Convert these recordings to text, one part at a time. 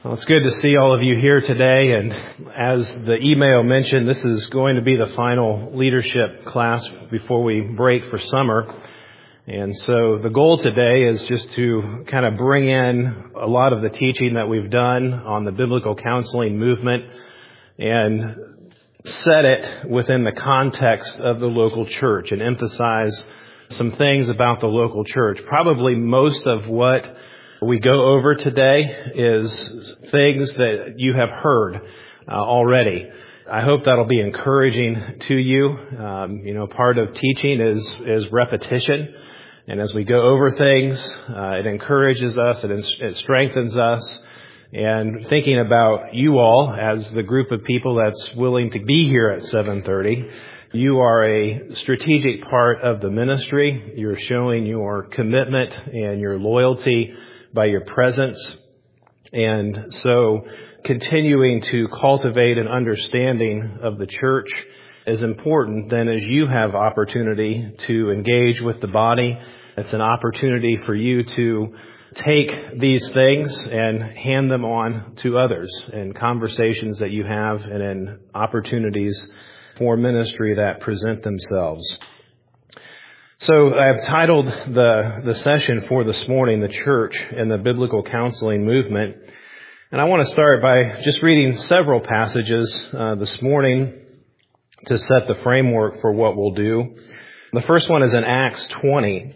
Well, it's good to see all of you here today, and as the email mentioned, this is going to be the final leadership class before we break for summer. And so the goal today is just to kind of bring in a lot of the teaching that we've done on the biblical counseling movement and set it within the context of the local church and emphasize some things about the local church. Probably most of what we go over today is things that you have heard already. I hope that'll be encouraging to you. Part of teaching is repetition. And as we go over things, it encourages us, it strengthens us. And thinking about you all as the group of people that's willing to be here at 7:30, you are a strategic part of the ministry. You're showing your commitment and your loyalty by your presence. And so continuing to cultivate an understanding of the church is important. Then as you have opportunity to engage with the body, it's an opportunity for you to take these things and hand them on to others in conversations that you have and in opportunities for ministry that present themselves. So I've titled the session for this morning, The Church and the Biblical Counseling Movement. And I want to start by just reading several passages this morning to set the framework for what we'll do. The first one is in Acts 20,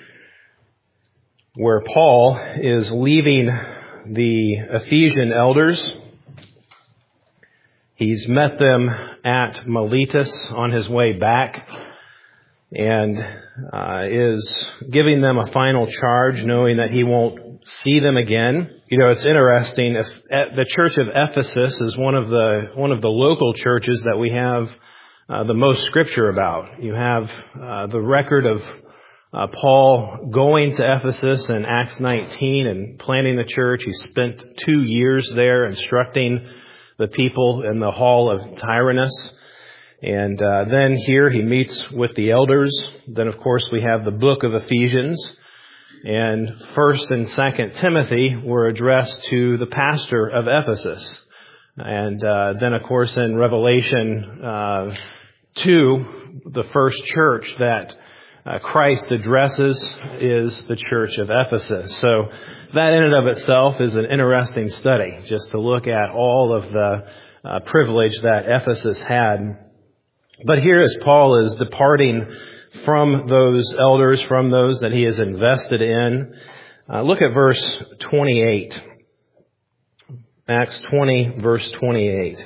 where Paul is leaving the Ephesian elders. He's met them at Miletus on his way back and is giving them a final charge, knowing that he won't see them again. It's interesting. The church of Ephesus is one of the local churches that we have the most scripture about. You have the record of Paul going to Ephesus in Acts 19 and planting the church. He spent 2 years there instructing the people in the hall of Tyrannus. And then here he meets with the elders. Then, of course, we have the book of Ephesians. And 1st and 2nd Timothy were addressed to the pastor of Ephesus. And then, of course, in Revelation 2, the first church that Christ addresses is the church of Ephesus. So that in and of itself is an interesting study, just to look at all of the privilege that Ephesus had. But here as Paul is departing from those elders, from those that he has invested in, look at verse 28. Acts 20, verse 28.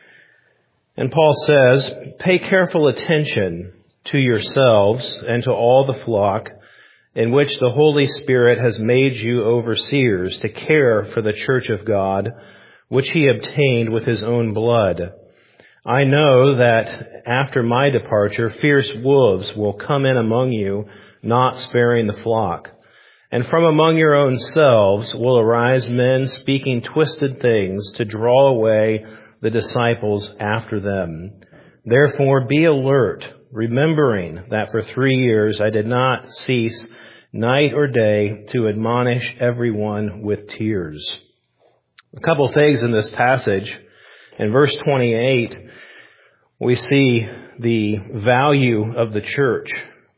And Paul says, "Pay careful attention to yourselves and to all the flock in which the Holy Spirit has made you overseers to care for the church of God, which he obtained with his own blood. I know that after my departure, fierce wolves will come in among you, not sparing the flock. And from among your own selves will arise men speaking twisted things to draw away the disciples after them. Therefore be alert, remembering that for 3 years I did not cease night or day to admonish everyone with tears." A couple things in this passage. In verse 28, we see the value of the church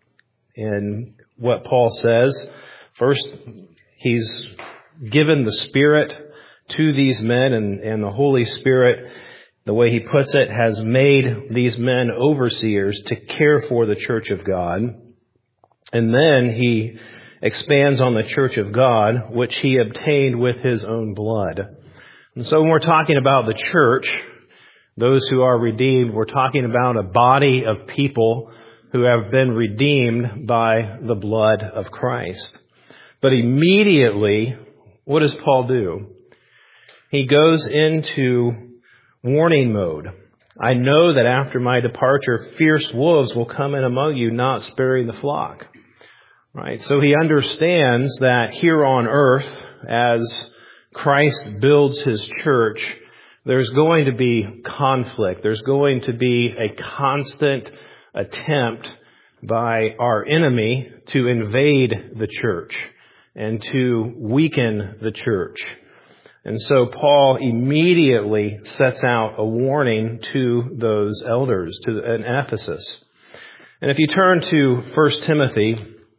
in what Paul says. First, he's given the Spirit to these men, and the Holy Spirit, the way he puts it, has made these men overseers to care for the church of God. And then he expands on the church of God, which he obtained with his own blood. And so when we're talking about the church, those who are redeemed, we're talking about a body of people who have been redeemed by the blood of Christ. But immediately, what does Paul do? He goes into warning mode. I know that after my departure, fierce wolves will come in among you, not sparing the flock. Right? So he understands that here on earth, as Christ builds his church, there's going to be conflict. There's going to be a constant attempt by our enemy to invade the church and to weaken the church. And so Paul immediately sets out a warning to those elders in Ephesus. And if you turn to 1 Timothy,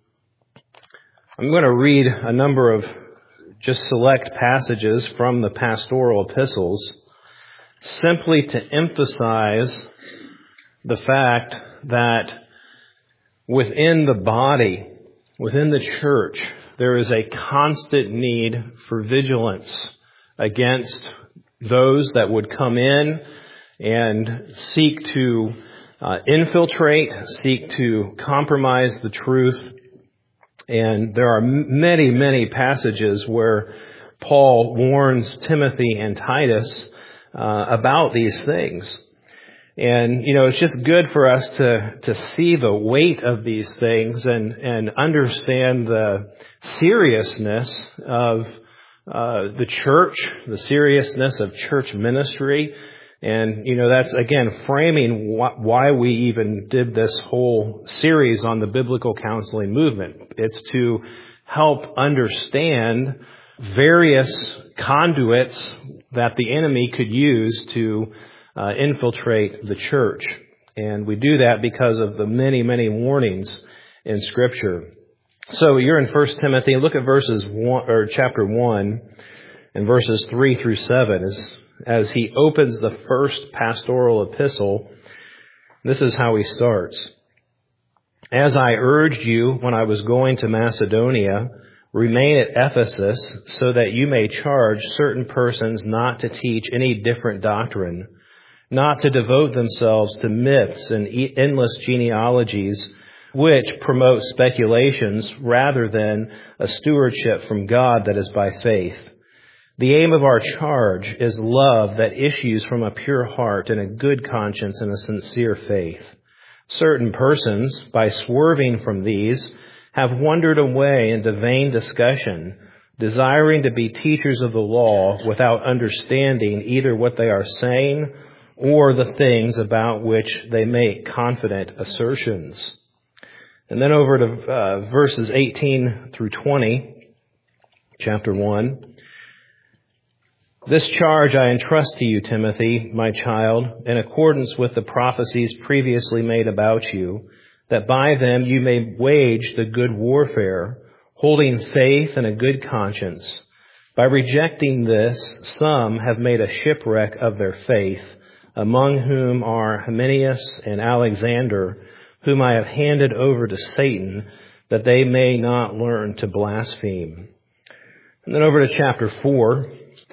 I'm going to read a number of just select passages from the pastoral epistles simply to emphasize the fact that within the body, within the church, there is a constant need for vigilance against those that would come in and seek to infiltrate, seek to compromise the truth. And there are many, many passages where Paul warns Timothy and Titus about these things. And, it's just good for us to see the weight of these things and understand the seriousness of the church, the seriousness of church ministry. And, that's, again, framing why we even did this whole series on the biblical counseling movement. It's to help understand various conduits that the enemy could use to infiltrate the church. And we do that because of the many, many warnings in Scripture. So you're in 1 Timothy. Look at chapter 1 and verses 3 through 7 as he opens the first pastoral epistle. This is how he starts. As I urged you when I was going to Macedonia, remain at Ephesus so that you may charge certain persons not to teach any different doctrine, not to devote themselves to myths and endless genealogies, which promote speculations rather than a stewardship from God that is by faith. The aim of our charge is love that issues from a pure heart and a good conscience and a sincere faith. Certain persons, by swerving from these, have wandered away into vain discussion, desiring to be teachers of the law without understanding either what they are saying or the things about which they make confident assertions. And then over to verses 18 through 20, chapter 1. This charge I entrust to you, Timothy, my child, in accordance with the prophecies previously made about you, that by them you may wage the good warfare, holding faith and a good conscience. By rejecting this, some have made a shipwreck of their faith, among whom are Hymenaeus and Alexander, whom I have handed over to Satan, that they may not learn to blaspheme. And then over to chapter 4.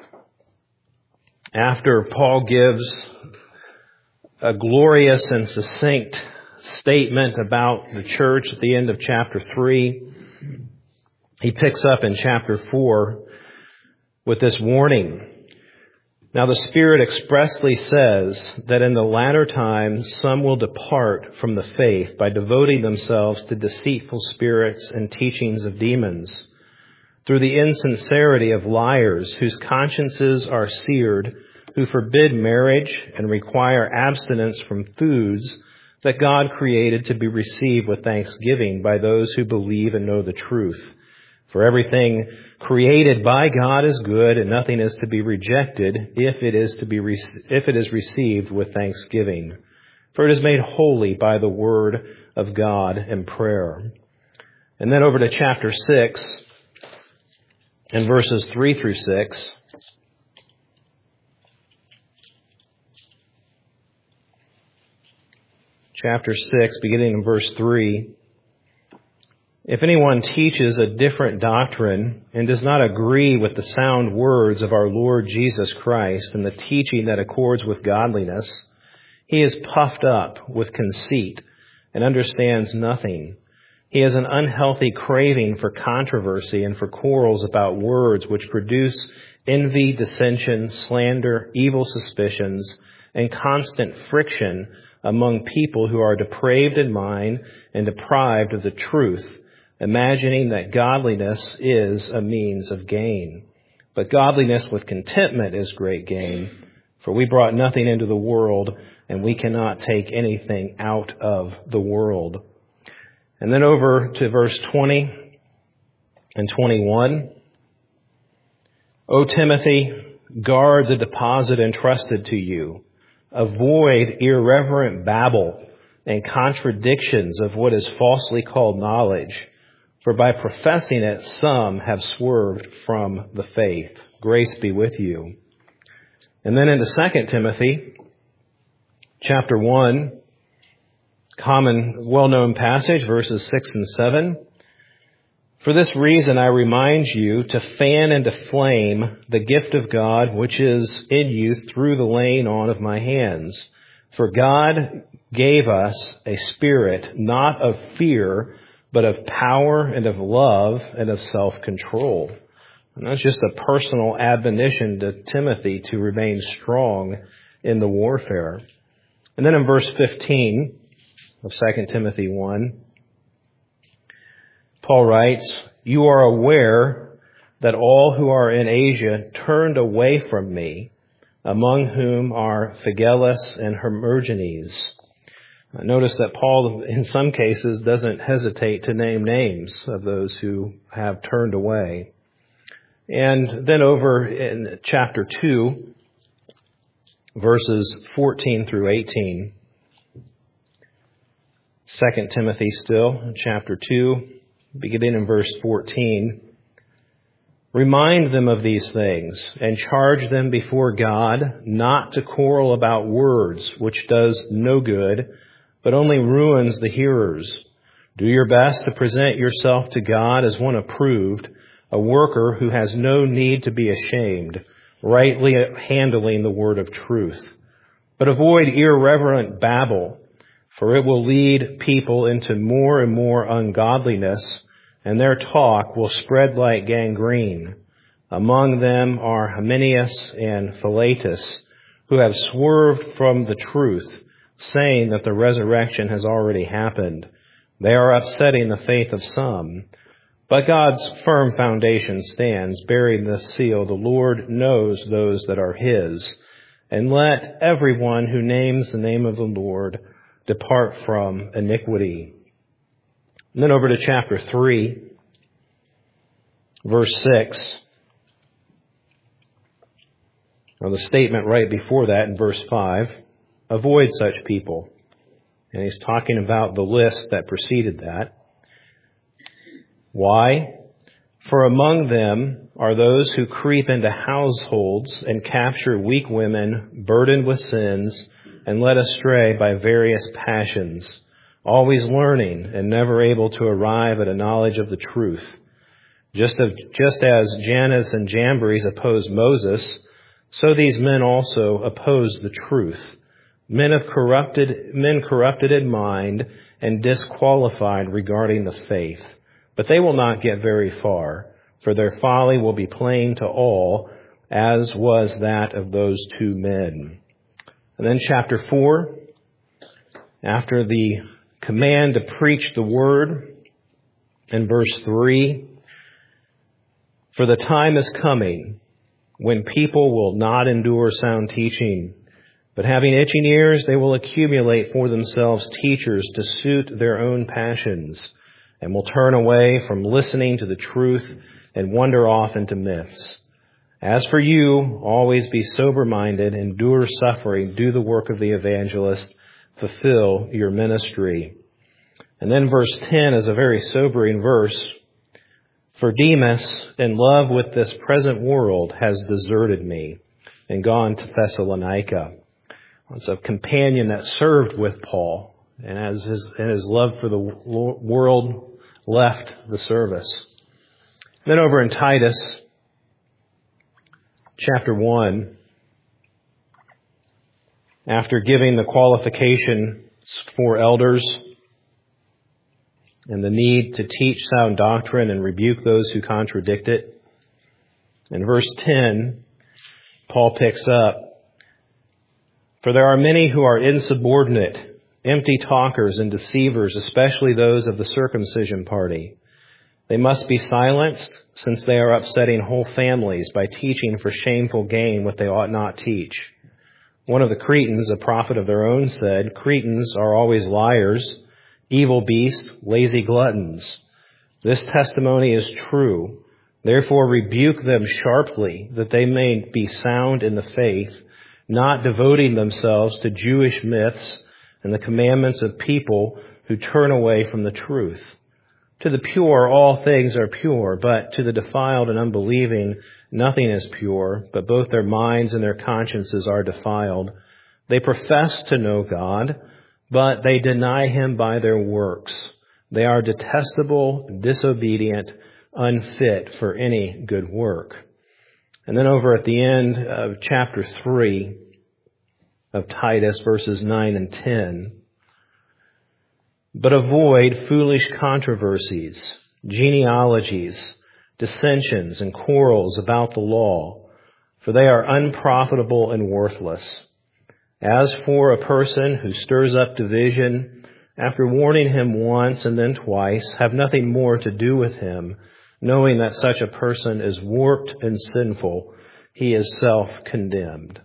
After Paul gives a glorious and succinct statement about the church at the end of chapter 3, he picks up in chapter 4 with this warning. Now the Spirit expressly says that in the latter times some will depart from the faith by devoting themselves to deceitful spirits and teachings of demons, through the insincerity of liars whose consciences are seared, who forbid marriage and require abstinence from foods that God created to be received with thanksgiving by those who believe and know the truth. For everything created by God is good, and nothing is to be rejected if it is received with thanksgiving. For it is made holy by the word of God and prayer. And then over to chapter 6 and verses 3 through 6. Chapter 6, beginning in verse 3. If anyone teaches a different doctrine and does not agree with the sound words of our Lord Jesus Christ and the teaching that accords with godliness, he is puffed up with conceit and understands nothing. He has an unhealthy craving for controversy and for quarrels about words, which produce envy, dissension, slander, evil suspicions, and constant friction among people who are depraved in mind and deprived of the truth, imagining that godliness is a means of gain. But godliness with contentment is great gain, for we brought nothing into the world, and we cannot take anything out of the world. And then over to verse 20 and 21. O Timothy, Guard the deposit entrusted to you. Avoid irreverent babble and contradictions of what is falsely called knowledge. For by professing it, some have swerved from the faith. Grace be with you. And then into 2 Timothy, chapter 1, common, well-known passage, verses 6 and 7. For this reason I remind you to fan into flame the gift of God which is in you through the laying on of my hands. For God gave us a spirit not of fear, but of power and of love and of self-control. And that's just a personal admonition to Timothy to remain strong in the warfare. And then in verse 15 of 2 Timothy 1, Paul writes, you are aware that all who are in Asia turned away from me, among whom are Phygellus and Hermogenes. Notice that Paul, in some cases, doesn't hesitate to name names of those who have turned away. And then over in chapter 2, verses 14 through 18, 2 Timothy still, chapter 2, beginning in verse 14, remind them of these things and charge them before God not to quarrel about words, which does no good, but only ruins the hearers. Do your best to present yourself to God as one approved, a worker who has no need to be ashamed, rightly handling the word of truth. But avoid irreverent babble, for it will lead people into more and more ungodliness, and their talk will spread like gangrene. Among them are Hymenaeus and Philetus, who have swerved from the truth, saying that the resurrection has already happened. They are upsetting the faith of some. But God's firm foundation stands, bearing this seal, the Lord knows those that are his. And let everyone who names the name of the Lord depart from iniquity. And then over to chapter 3, verse 6. Or the statement right before that in verse 5. Avoid such people. And he's talking about the list that preceded that. Why? For among them are those who creep into households and capture weak women burdened with sins and led astray by various passions, always learning and never able to arrive at a knowledge of the truth. Just as Jannes and Jambres opposed Moses, so these men also oppose the truth. Men corrupted in mind and disqualified regarding the faith. But they will not get very far, for their folly will be plain to all, as was that of those two men. And then chapter 4, after the command to preach the word, in verse 3, for the time is coming when people will not endure sound teaching, but having itching ears, they will accumulate for themselves teachers to suit their own passions, and will turn away from listening to the truth and wander off into myths. As for you, always be sober-minded, endure suffering, do the work of the evangelist, fulfill your ministry. And then verse 10 is a very sobering verse. For Demas, in love with this present world, has deserted me and gone to Thessalonica. It's a companion that served with Paul, and as his love for the world left the service. Then over in Titus, chapter 1, after giving the qualifications for elders and the need to teach sound doctrine and rebuke those who contradict it, in verse 10, Paul picks up, for there are many who are insubordinate, empty talkers and deceivers, especially those of the circumcision party. They must be silenced, since they are upsetting whole families by teaching for shameful gain what they ought not teach. One of the Cretans, a prophet of their own, said, Cretans are always liars, evil beasts, lazy gluttons. This testimony is true. Therefore rebuke them sharply, that they may be sound in the faith, not devoting themselves to Jewish myths and the commandments of people who turn away from the truth. To the pure, all things are pure, but to the defiled and unbelieving, nothing is pure, but both their minds and their consciences are defiled. They profess to know God, but they deny Him by their works. They are detestable, disobedient, unfit for any good work. And then over at the end of chapter 3 of Titus, verses 9 and 10, but avoid foolish controversies, genealogies, dissensions, and quarrels about the law, for they are unprofitable and worthless. As for a person who stirs up division, after warning him once and then twice, have nothing more to do with him, knowing that such a person is warped and sinful, he is self-condemned.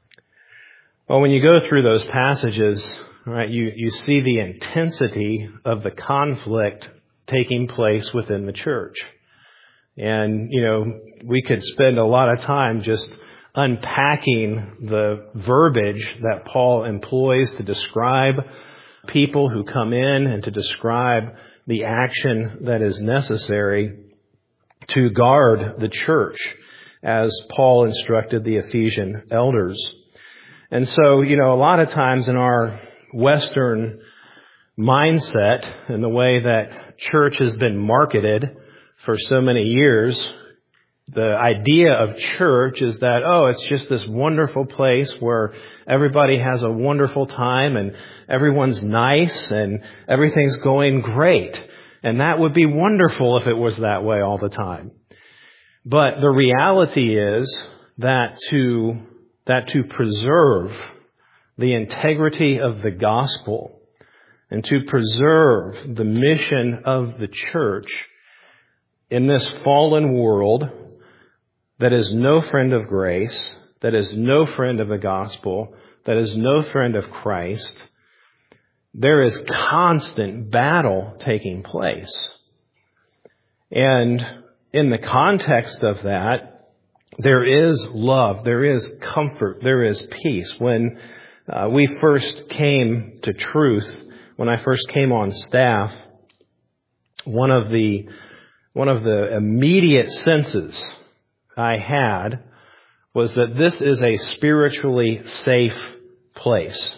Well, when you go through those passages, right, you see the intensity of the conflict taking place within the church. And, we could spend a lot of time just unpacking the verbiage that Paul employs to describe people who come in and to describe the action that is necessary to guard the church, as Paul instructed the Ephesian elders. And so, a lot of times in our Western mindset and the way that church has been marketed for so many years, the idea of church is that, it's just this wonderful place where everybody has a wonderful time and everyone's nice and everything's going great. And that would be wonderful if it was that way all the time. But the reality is that to preserve the integrity of the gospel and to preserve the mission of the church in this fallen world that is no friend of grace, that is no friend of the gospel, that is no friend of Christ, there is constant battle taking place. And in the context of that, there is love, there is comfort, there is peace. When we first came to Truth, when I first came on staff, one of the immediate senses I had was that this is a spiritually safe place.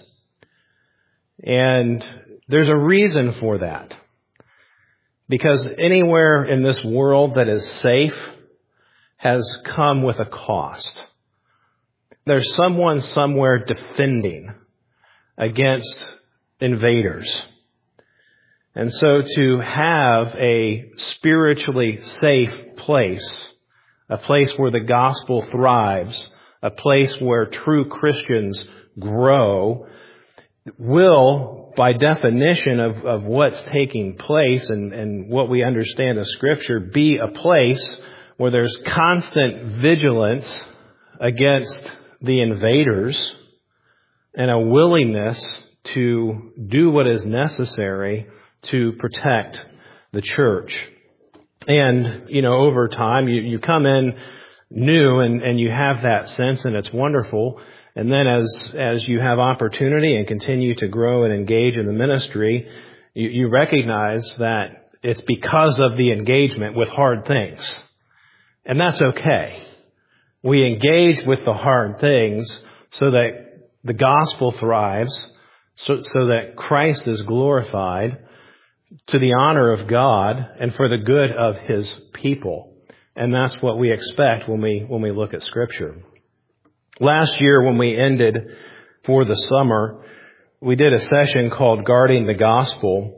And there's a reason for that. Because anywhere in this world that is safe has come with a cost. There's someone somewhere defending against invaders. And so to have a spiritually safe place, a place where the gospel thrives, a place where true Christians grow, will, by definition of what's taking place and what we understand of Scripture, be a place where there's constant vigilance against the invaders and a willingness to do what is necessary to protect the church. And, over time, you come in new and you have that sense, and it's wonderful. And then as you have opportunity and continue to grow and engage in the ministry, you recognize that it's because of the engagement with hard things. And that's okay. We engage with the hard things so that the gospel thrives, so that Christ is glorified to the honor of God and for the good of His people. And that's what we expect when we look at Scripture. Last year, when we ended for the summer, we did a session called Guarding the Gospel.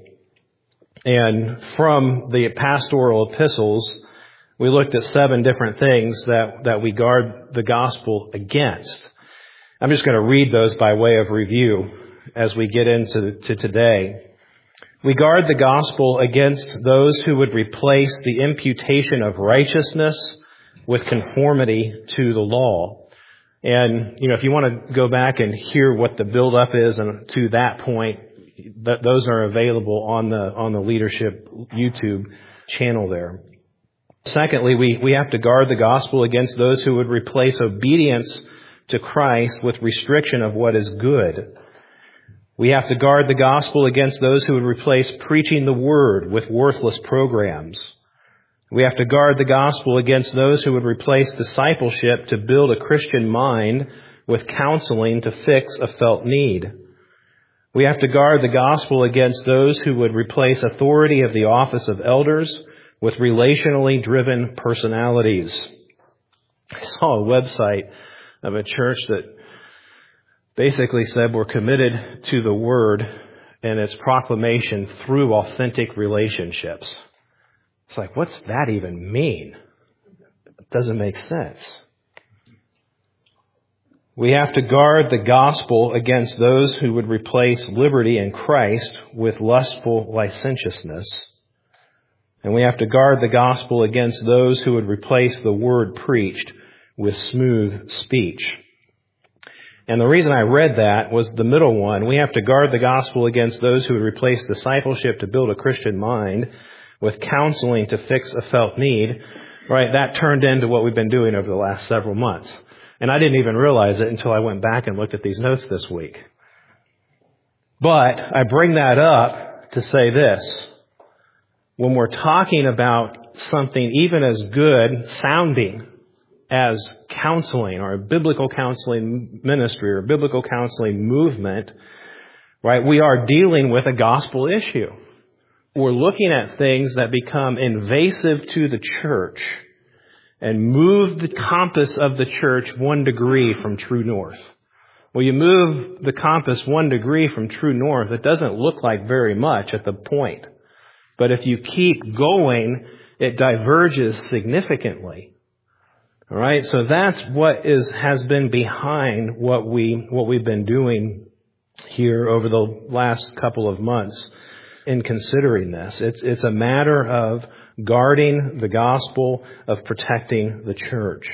And from the pastoral epistles, we looked at 7 different things that we guard the gospel against. I'm just going to read those by way of review as we get into today. We guard the gospel against those who would replace the imputation of righteousness with conformity to the law. And, if you want to go back and hear what the build-up is and to that point, those are available on the Leadership YouTube channel there. Secondly, we have to guard the gospel against those who would replace obedience to Christ with restriction of what is good. We have to guard the gospel against those who would replace preaching the word with worthless programs. We have to guard the gospel against those who would replace discipleship to build a Christian mind with counseling to fix a felt need. We have to guard the gospel against those who would replace authority of the office of elders with relationally driven personalities. I saw a website of a church that basically said we're committed to the word and its proclamation through authentic relationships. It's like, what's that even mean? It doesn't make sense. We have to guard the gospel against those who would replace liberty in Christ with lustful licentiousness. And we have to guard the gospel against those who would replace the word preached with smooth speech. And the reason I read that was the middle one. We have to guard the gospel against those who would replace discipleship to build a Christian mind with counseling to fix a felt need. Right? That turned into what we've been doing over the last several months. And I didn't even realize it until I went back and looked at these notes this week. But I bring that up to say this. When we're talking about something even as good sounding as counseling or a biblical counseling ministry or a biblical counseling movement, right, we are dealing with a gospel issue. We're looking at things that become invasive to the church and move the compass of the church 1 degree from true north. Well, you move the compass 1 degree from true north, it doesn't look like very much at the point. But if you keep going, it diverges significantly. All right, so that's what has been behind what we've been doing here over the last couple of months in considering this. It's a matter of guarding the gospel, of protecting the church.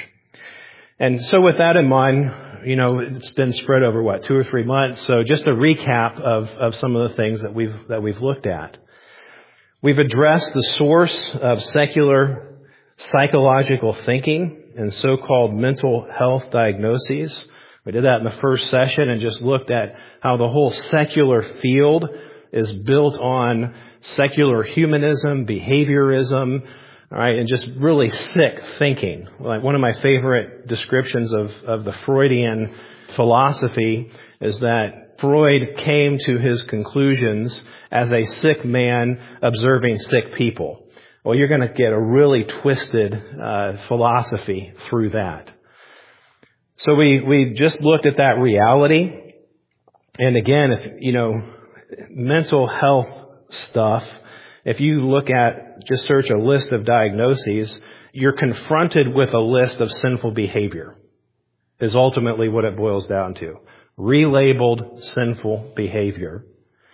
And so with that in mind, it's been spread over 2 or 3 months. So just a recap of some of the things that we've looked at. We've addressed the source of secular psychological thinking and so-called mental health diagnoses. We did that in the first session and just looked at how the whole secular field is built on secular humanism, behaviorism, all right, and just really thick thinking. Like one of my favorite descriptions of the Freudian philosophy is that Freud came to his conclusions as a sick man observing sick people. Well, you're going to get a really twisted philosophy through that. So we just looked at that reality. And again, if mental health stuff, if you look at, just search a list of diagnoses, you're confronted with a list of sinful behavior, is ultimately what it boils down to. Relabeled sinful behavior.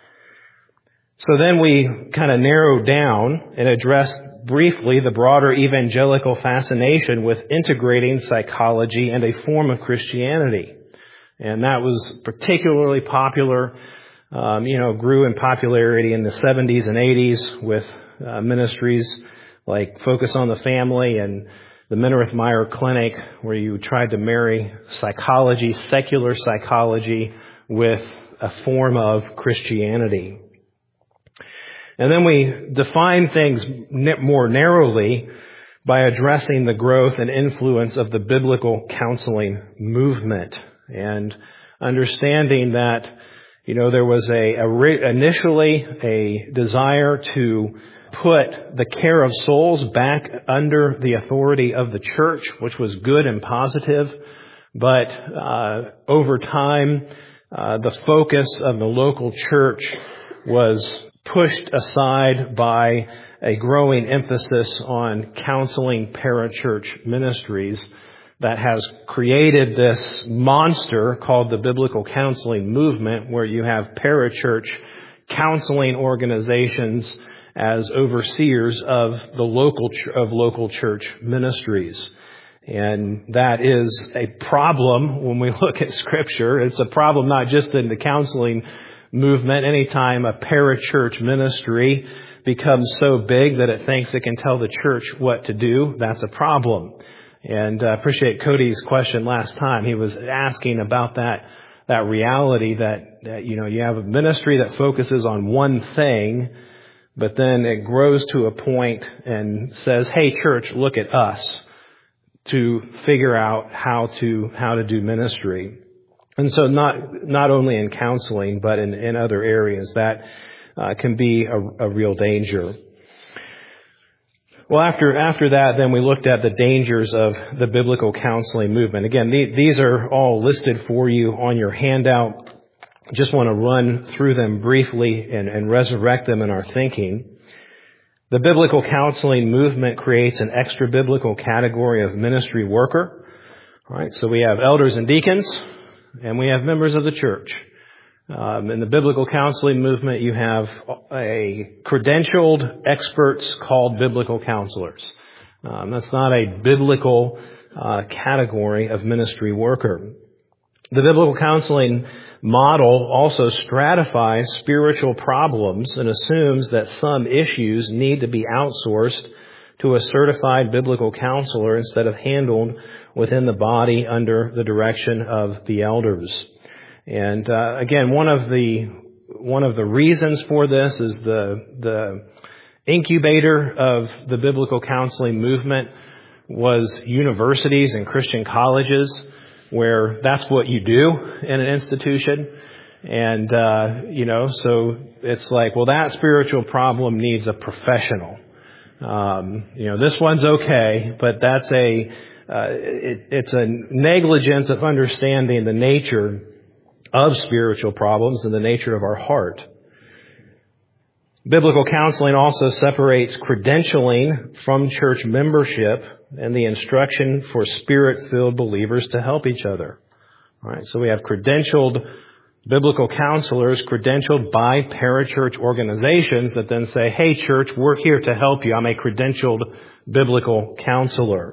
So then we kind of narrowed down and addressed briefly the broader evangelical fascination with integrating psychology and a form of Christianity. And that was particularly popular, grew in popularity in the 70s and 80s with ministries like Focus on the Family and the Minirth Meyer Clinic, where you tried to marry psychology, secular psychology, with a form of Christianity. And then we define things more narrowly by addressing the growth and influence of the biblical counseling movement and understanding that, there was initially a desire to put the care of souls back under the authority of the church, which was good and positive. But over time, the focus of the local church was pushed aside by a growing emphasis on counseling parachurch ministries that has created this monster called the biblical counseling movement, where you have parachurch counseling organizations as overseers of local church ministries. And that is a problem when we look at Scripture. It's a problem not just in the counseling movement. Anytime a parachurch ministry becomes so big that it thinks it can tell the church what to do, that's a problem. And I appreciate Cody's question last time. He was asking about that reality that you have a ministry that focuses on one thing, but then it grows to a point and says, hey, church, look at us to figure out how to do ministry. And so not only in counseling, but in other areas, that can be a real danger. Well, after that, then we looked at the dangers of the biblical counseling movement. Again, these are all listed for you on your handout. Just want to run through them briefly and resurrect them in our thinking. The biblical counseling movement creates an extra biblical category of ministry worker. All right, so we have elders and deacons, and we have members of the church. In the biblical counseling movement, you have a credentialed experts called biblical counselors. That's not a biblical category of ministry worker. The biblical counseling model also stratifies spiritual problems and assumes that some issues need to be outsourced to a certified biblical counselor instead of handled within the body under the direction of the elders. And again, one of the reasons for this is the incubator of the biblical counseling movement was universities and Christian colleges, where that's what you do in an institution. And so it's like, well, that spiritual problem needs a professional. This one's okay, but that's it's a negligence of understanding the nature of spiritual problems and the nature of our heart. Biblical counseling also separates credentialing from church membership and the instruction for spirit-filled believers to help each other. All right, so we have credentialed biblical counselors credentialed by parachurch organizations that then say, hey, church, we're here to help you. I'm a credentialed biblical counselor.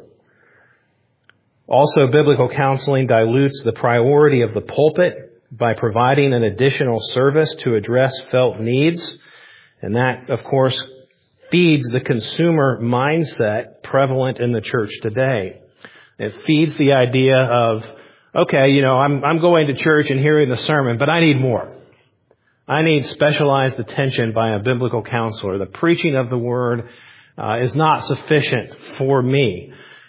Also, biblical counseling dilutes the priority of the pulpit by providing an additional service to address felt needs. And that, of course, feeds the consumer mindset prevalent in the church today. It feeds the idea of, okay, I'm going to church and hearing the sermon, but I need more. I need specialized attention by a biblical counselor. The preaching of the word is not sufficient for me.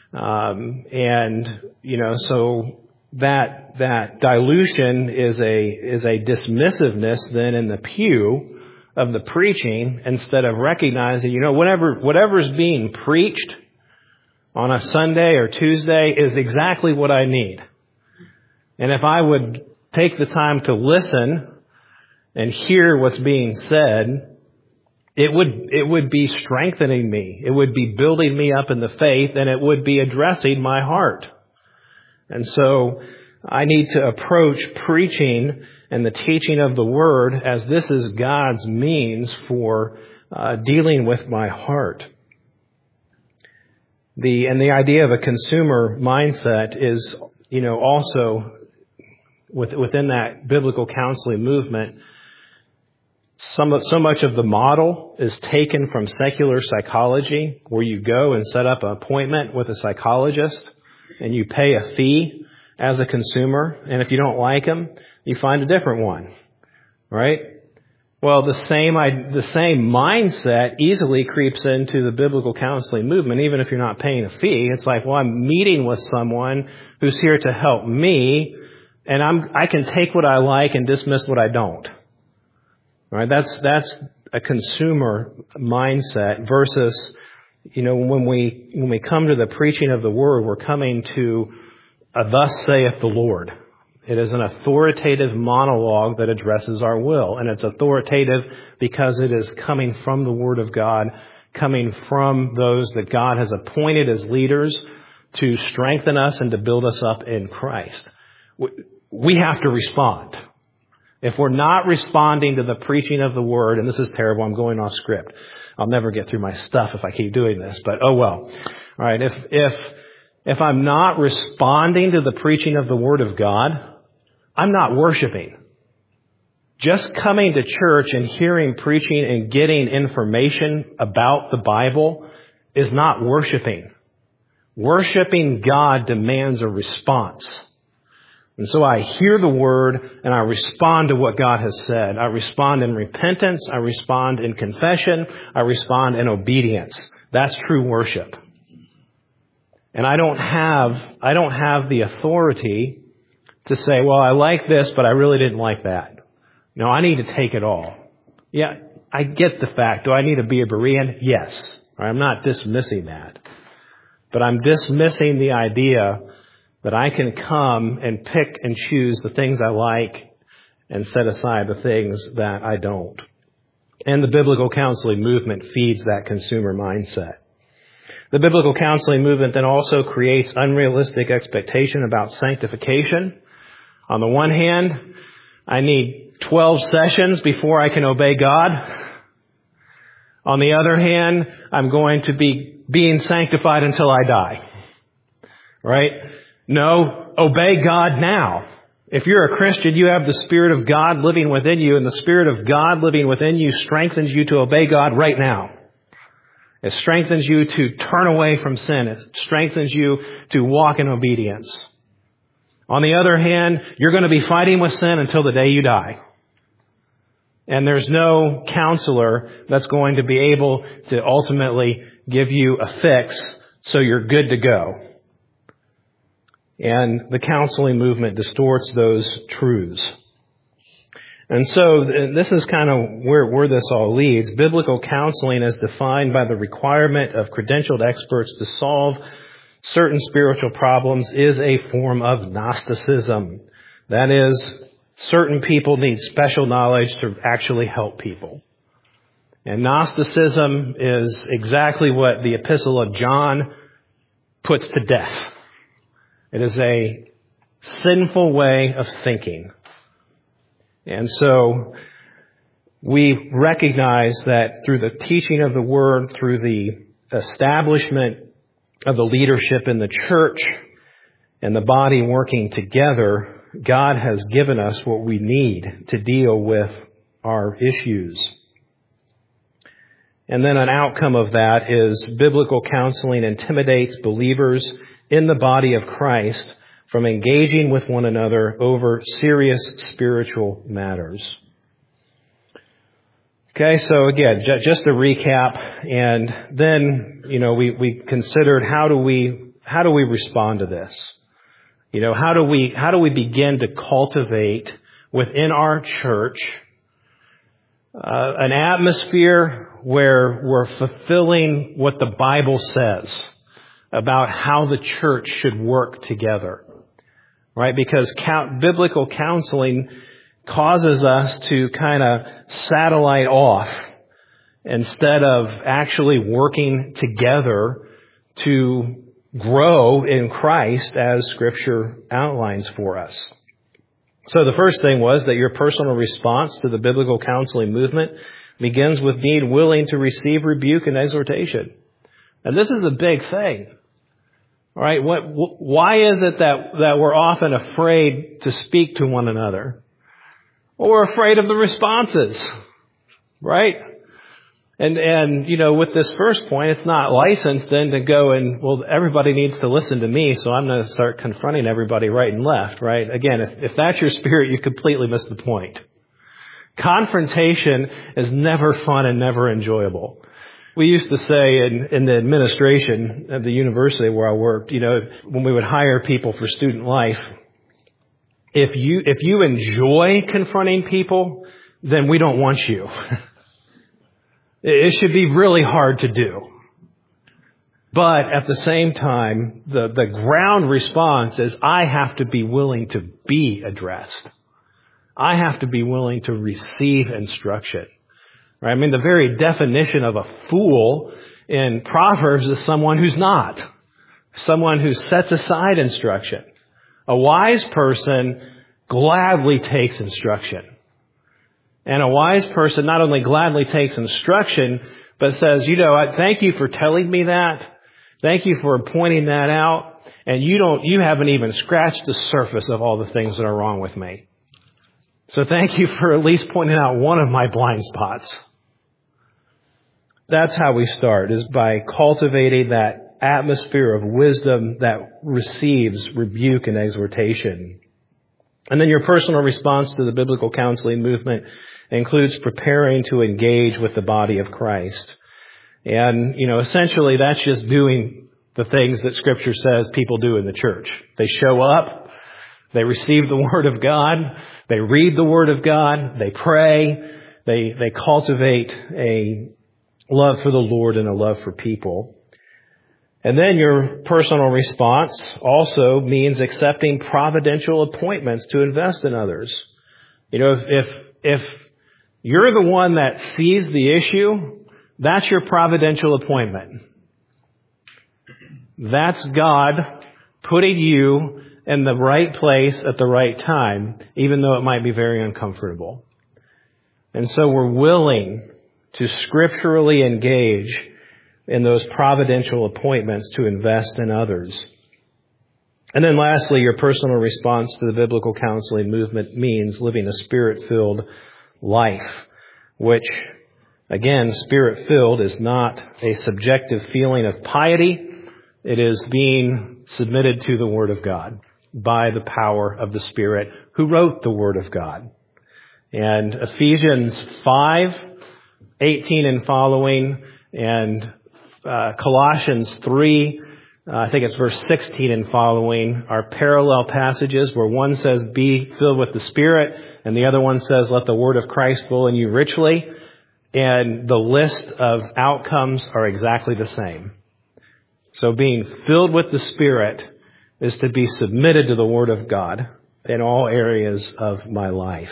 So that dilution is a dismissiveness then in the pew of the preaching, instead of recognizing, whatever's being preached on a Sunday or Tuesday is exactly what I need. And if I would take the time to listen and hear what's being said, it would be strengthening me. It would be building me up in the faith, and it would be addressing my heart. And so I need to approach preaching and the teaching of the Word as this is God's means for dealing with my heart. The idea of a consumer mindset is, also within that biblical counseling movement. So much of the model is taken from secular psychology, where you go and set up an appointment with a psychologist and you pay a fee as a consumer, and if you don't like him, you find a different one, right? Well, the same mindset easily creeps into the biblical counseling movement, even if you're not paying a fee. It's like, well, I'm meeting with someone who's here to help me, and I can take what I like and dismiss what I don't. All right? That's a consumer mindset versus, when we come to the preaching of the word, we're coming to thus saith the Lord. It is an authoritative monologue that addresses our will. And it's authoritative because it is coming from the Word of God, coming from those that God has appointed as leaders to strengthen us and to build us up in Christ. We have to respond. If we're not responding to the preaching of the Word, and this is terrible, I'm going off script. I'll never get through my stuff if I keep doing this, but oh well. All right, if I'm not responding to the preaching of the Word of God, I'm not worshiping. just coming to church and hearing preaching and getting information about the Bible is not worshiping. Worshiping God demands a response. And so I hear the Word and I respond to what God has said. I respond in repentance. I respond in confession. I respond in obedience. That's true worship. And I don't have the authority to say, well, I like this, but I really didn't like that. No, I need to take it all. Yeah, I get the fact. Do I need to be a Berean? Yes. I'm not dismissing that. But I'm dismissing the idea that I can come and pick and choose the things I like and set aside the things that I don't. And the biblical counseling movement feeds that consumer mindset. The biblical counseling movement then also creates unrealistic expectation about sanctification. On the one hand, I need 12 sessions before I can obey God. On the other hand, I'm going to be being sanctified until I die. Right? No, obey God now. If you're a Christian, you have the Spirit of God living within you, and the Spirit of God living within you strengthens you to obey God right now. It strengthens you to turn away from sin. It strengthens you to walk in obedience. On the other hand, you're going to be fighting with sin until the day you die. And there's no counselor that's going to be able to ultimately give you a fix so you're good to go. And the counseling movement distorts those truths. And so this is kind of where this all leads. Biblical counseling is defined by the requirement of credentialed experts to solve certain spiritual problems is a form of Gnosticism. That is, certain people need special knowledge to actually help people. And Gnosticism is exactly what the Epistle of John puts to death. It is a sinful way of thinking. And so we recognize that through the teaching of the Word, through the establishment of the leadership in the church and the body working together, God has given us what we need to deal with our issues. And then an outcome of that is biblical counseling intimidates believers in the body of Christ from engaging with one another over serious spiritual matters. Okay, so again, just a recap, and then, we considered how do we respond to this? How do we begin to cultivate within our church an atmosphere where we're fulfilling what the Bible says about how the church should work together, right? Because biblical counseling causes us to kind of satellite off instead of actually working together to grow in Christ as Scripture outlines for us. So the first thing was that your personal response to the biblical counseling movement begins with being willing to receive rebuke and exhortation. And this is a big thing. All right, why is it that we're often afraid to speak to one another? Or we're afraid of the responses, right? And with this first point, it's not licensed then to go and, well, everybody needs to listen to me, so I'm going to start confronting everybody right and left, right? Again, if that's your spirit, you've completely missed the point. Confrontation is never fun and never enjoyable. We used to say in the administration at the university where I worked, when we would hire people for student life, if you enjoy confronting people, then we don't want you. It should be really hard to do. But at the same time, the ground response is I have to be willing to be addressed. I have to be willing to receive instruction. Right? I mean, the very definition of a fool in Proverbs is someone who's not. Someone who sets aside instruction. A wise person gladly takes instruction. And a wise person not only gladly takes instruction, but says, thank you for telling me that. Thank you for pointing that out. And you haven't even scratched the surface of all the things that are wrong with me. So thank you for at least pointing out one of my blind spots. That's how we start, is by cultivating that atmosphere of wisdom that receives rebuke and exhortation. And then your personal response to the biblical counseling movement includes preparing to engage with the body of Christ. And, essentially that's just doing the things that Scripture says people do in the church. They show up, they receive the Word of God, they read the Word of God, they pray, they cultivate a love for the Lord and a love for people. And then your personal response also means accepting providential appointments to invest in others. If you're the one that sees the issue, that's your providential appointment. That's God putting you in the right place at the right time, even though it might be very uncomfortable. And so we're willing to scripturally engage in those providential appointments to invest in others. And then lastly, your personal response to the biblical counseling movement means living a Spirit-filled life, which, again, Spirit-filled is not a subjective feeling of piety. It is being submitted to the Word of God by the power of the Spirit who wrote the Word of God. And Ephesians 5:18 and following, and Colossians 3, I think it's verse 16 and following, are parallel passages where one says, be filled with the Spirit, and the other one says, let the word of Christ dwell in you richly. And the list of outcomes are exactly the same. So being filled with the Spirit is to be submitted to the Word of God in all areas of my life.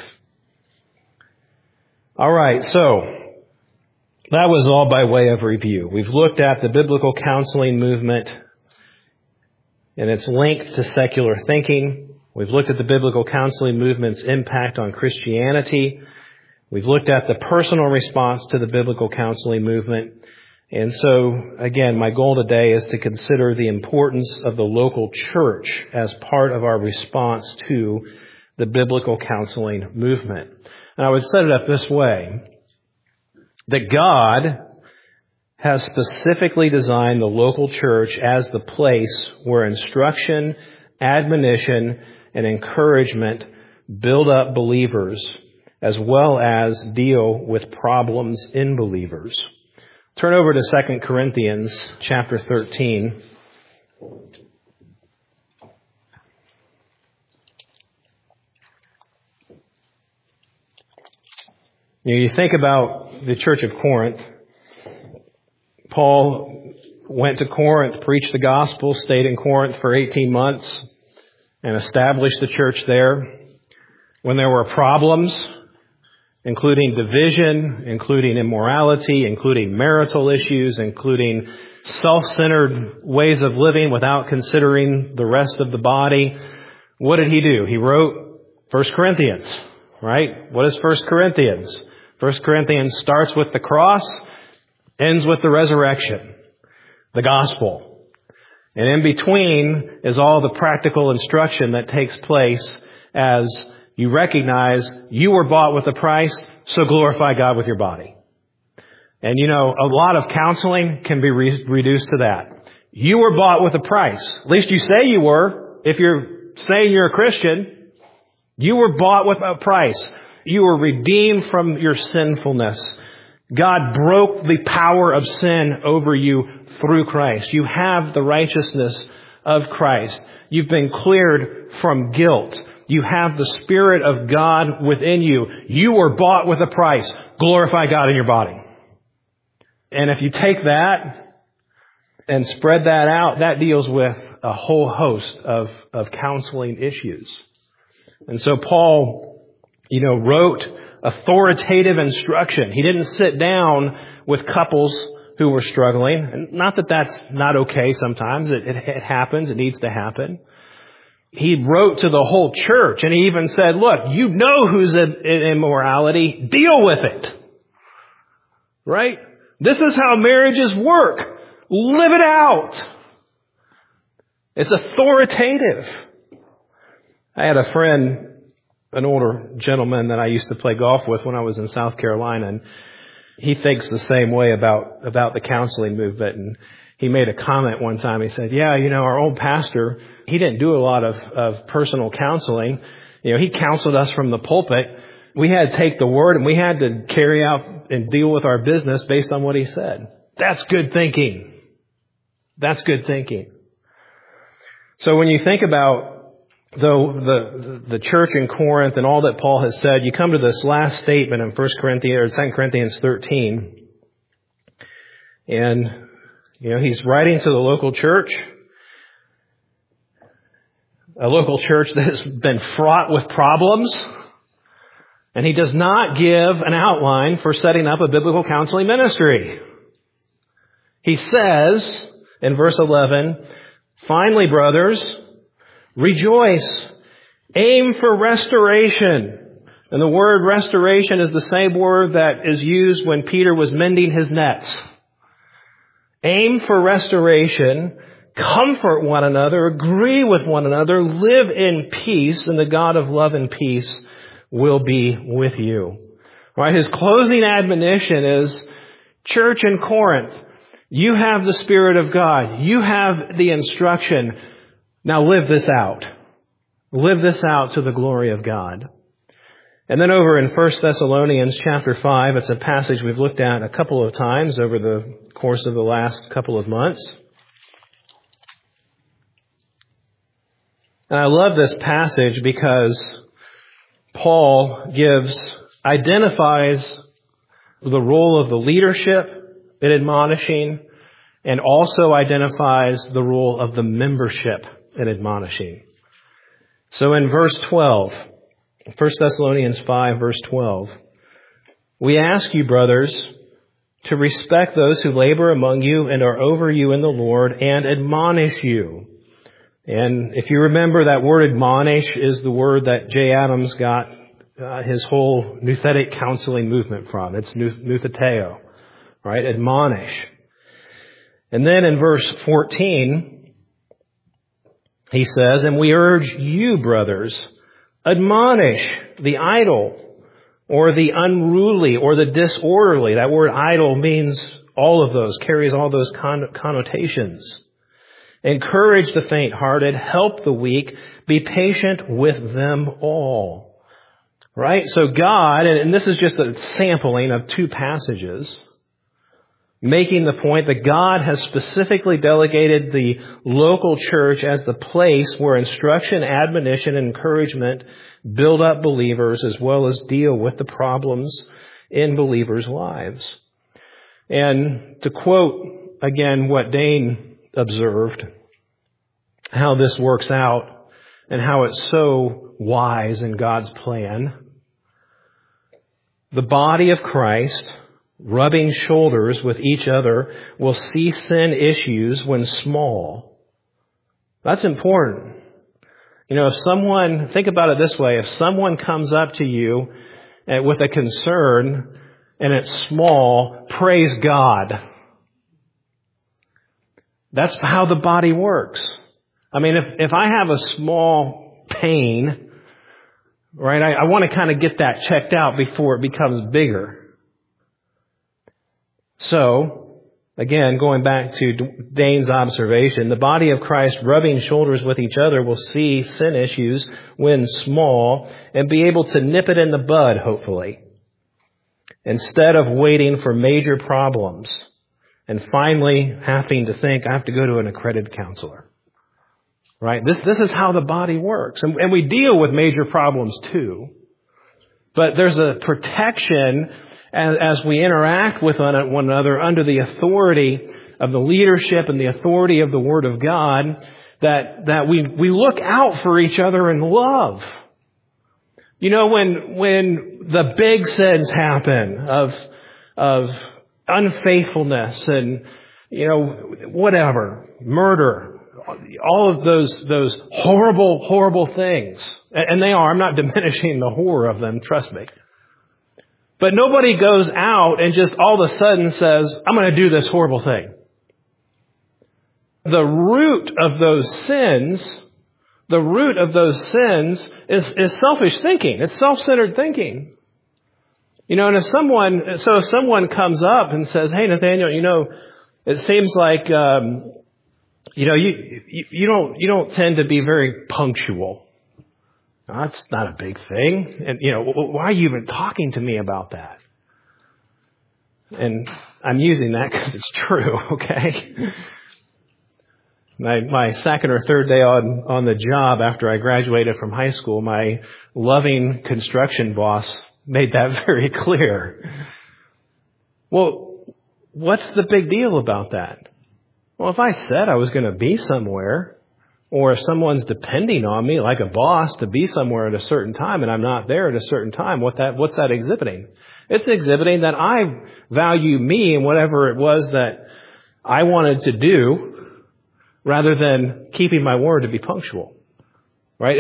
All right, so that was all by way of review. We've looked at the biblical counseling movement and its link to secular thinking. We've looked at the biblical counseling movement's impact on Christianity. We've looked at the personal response to the biblical counseling movement. And so, again, my goal today is to consider the importance of the local church as part of our response to the biblical counseling movement. And I would set it up this way, that God has specifically designed the local church as the place where instruction, admonition, and encouragement build up believers, as well as deal with problems in believers. Turn over to 2 Corinthians chapter 13. You think about the church of Corinth. Paul went to Corinth, preached the gospel, stayed in Corinth for 18 months, and established the church there. When there were problems, including division, including immorality, including marital issues, including self-centered ways of living without considering the rest of the body, what did he do? He wrote 1 Corinthians, right? What is 1 Corinthians? 1 Corinthians starts with the cross, ends with the resurrection, the gospel. And in between is all the practical instruction that takes place as you recognize you were bought with a price, so glorify God with your body. And a lot of counseling can be reduced to that. You were bought with a price. At least you say you were. If you're saying you're a Christian, you were bought with a price. You were redeemed from your sinfulness. God broke the power of sin over you through Christ. You have the righteousness of Christ. You've been cleared from guilt. You have the Spirit of God within you. You were bought with a price. Glorify God in your body. And if you take that and spread that out, that deals with a whole host of counseling issues. And so Paul, wrote authoritative instruction. He didn't sit down with couples who were struggling. And not that that's not okay sometimes. It happens. It needs to happen. He wrote to the whole church, and he even said, look, you know who's in immorality. Deal with it. Right? This is how marriages work. Live it out. It's authoritative. I had a friend an older gentleman that I used to play golf with when I was in South Carolina, and he thinks the same way about the counseling movement. And he made a comment one time. He said, yeah, our old pastor, he didn't do a lot of personal counseling. He counseled us from the pulpit. We had to take the word and we had to carry out and deal with our business based on what he said. That's good thinking. That's good thinking. So when you think about the church in Corinth and all that Paul has said, you come to this last statement in 2 Corinthians 13. And, he's writing to the local church. A local church that has been fraught with problems. And he does not give an outline for setting up a biblical counseling ministry. He says in verse 11, finally, brothers, rejoice, aim for restoration. And the word restoration is the same word that is used when Peter was mending his nets. Aim for restoration, comfort one another, agree with one another, live in peace, and the God of love and peace will be with you. Right? His closing admonition is, church in Corinth, you have the Spirit of God. You have the instruction. Now live this out. Live this out to the glory of God. And then over in 1 Thessalonians chapter 5, it's a passage we've looked at a couple of times over the course of the last couple of months. And I love this passage because Paul identifies the role of the leadership in admonishing and also identifies the role of the membership in admonishing. So in verse 12, 1 Thessalonians 5, verse 12, we ask you, brothers, to respect those who labor among you and are over you in the Lord and admonish you. And if you remember, that word admonish is the word that Jay Adams got his whole nouthetic counseling movement from. It's noutheteo, right? Admonish. And then in verse 14, he says, and we urge you, brothers, admonish the idle or the unruly or the disorderly. That word idle means all of those, carries all those connotations. Encourage the faint-hearted, help the weak, be patient with them all. Right? So God, and this is just a sampling of two passages, making the point that God has specifically delegated the local church as the place where instruction, admonition, and encouragement build up believers as well as deal with the problems in believers' lives. And to quote again what Dane observed, how this works out and how it's so wise in God's plan. The body of Christ, rubbing shoulders with each other, will see sin issues when small. That's important. Think about it this way, if someone comes up to you with a concern and it's small, praise God. That's how the body works. I mean, if I have a small pain, right, I want to kind of get that checked out before it becomes bigger. So, again, going back to Dane's observation, the body of Christ rubbing shoulders with each other will see sin issues when small and be able to nip it in the bud, hopefully, instead of waiting for major problems and finally having to think, I have to go to an accredited counselor. Right? This is how the body works. And we deal with major problems too. But there's a protection as we interact with one another under the authority of the leadership and the authority of the Word of God that we look out for each other in love. When the big sins happen of unfaithfulness and, whatever, murder, all of those horrible, horrible things. And they are. I'm not diminishing the horror of them, trust me. But nobody goes out and just all of a sudden says, I'm going to do this horrible thing. The root of those sins the root of those sins is selfish thinking. It's self-centered thinking. And if someone comes up and says, "Hey, Nathaniel, it seems like, you don't tend to be very punctual." Now, that's not a big thing. And, why are you even talking to me about that? And I'm using that because it's true, okay? My second or third day on the job after I graduated from high school, my loving construction boss made that very clear. Well, what's the big deal about that? Well, if I said I was going to be somewhere, or if someone's depending on me, like a boss, to be somewhere at a certain time and I'm not there at a certain time, what's that exhibiting? It's exhibiting that I value me and whatever it was that I wanted to do rather than keeping my word to be punctual. Right?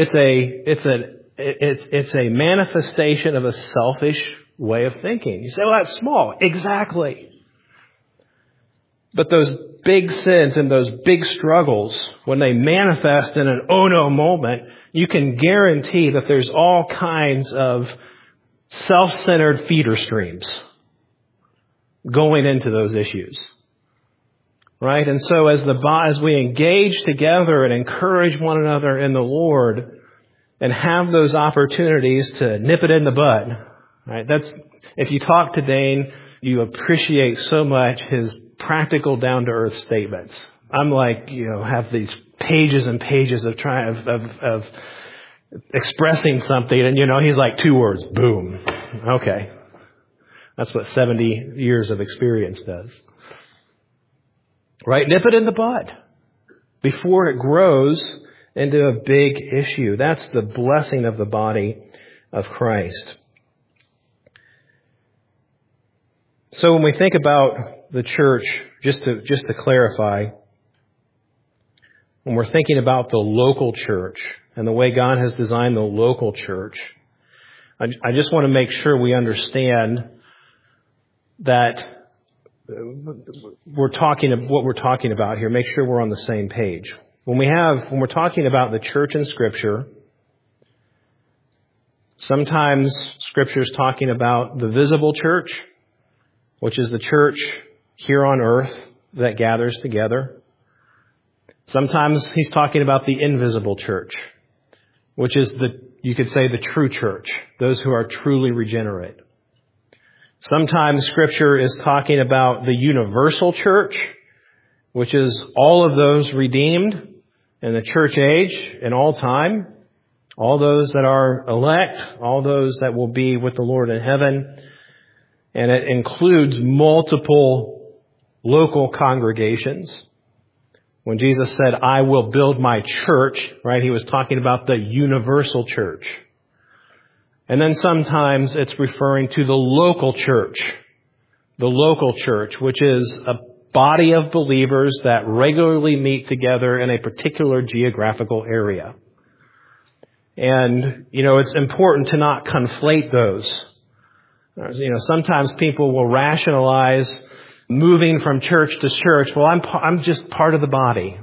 It's a manifestation of a selfish way of thinking. You say, "Well, that's small." Exactly. But those big sins and those big struggles, when they manifest in an "oh no" moment, you can guarantee that there's all kinds of self-centered feeder streams going into those issues. Right? And so as we engage together and encourage one another in the Lord and have those opportunities to nip it in the bud, right? If you talk to Dane, you appreciate so much his practical, down-to-earth statements. I'm like, have these pages and pages of expressing something, and he's like 2 words, boom. Okay. That's what 70 years of experience does. Right? Nip it in the bud before it grows into a big issue. That's the blessing of the body of Christ. So when we think about the church, just to clarify, when we're thinking about the local church and the way God has designed the local church, I just want to make sure we understand that what we're talking about here. Make sure we're on the same page. When we're talking about the church in Scripture, sometimes Scripture is talking about the visible church, which is the church here on earth that gathers together. Sometimes he's talking about the invisible church, which is you could say the true church, those who are truly regenerate. Sometimes Scripture is talking about the universal church, which is all of those redeemed in the church age in all time, all those that are elect, all those that will be with the Lord in heaven. And it includes multiple local congregations. When Jesus said, "I will build my church," right, he was talking about the universal church. And then sometimes it's referring to the local church, which is a body of believers that regularly meet together in a particular geographical area. And, it's important to not conflate those. Sometimes people will rationalize moving from church to church. Well, I'm just part of the body.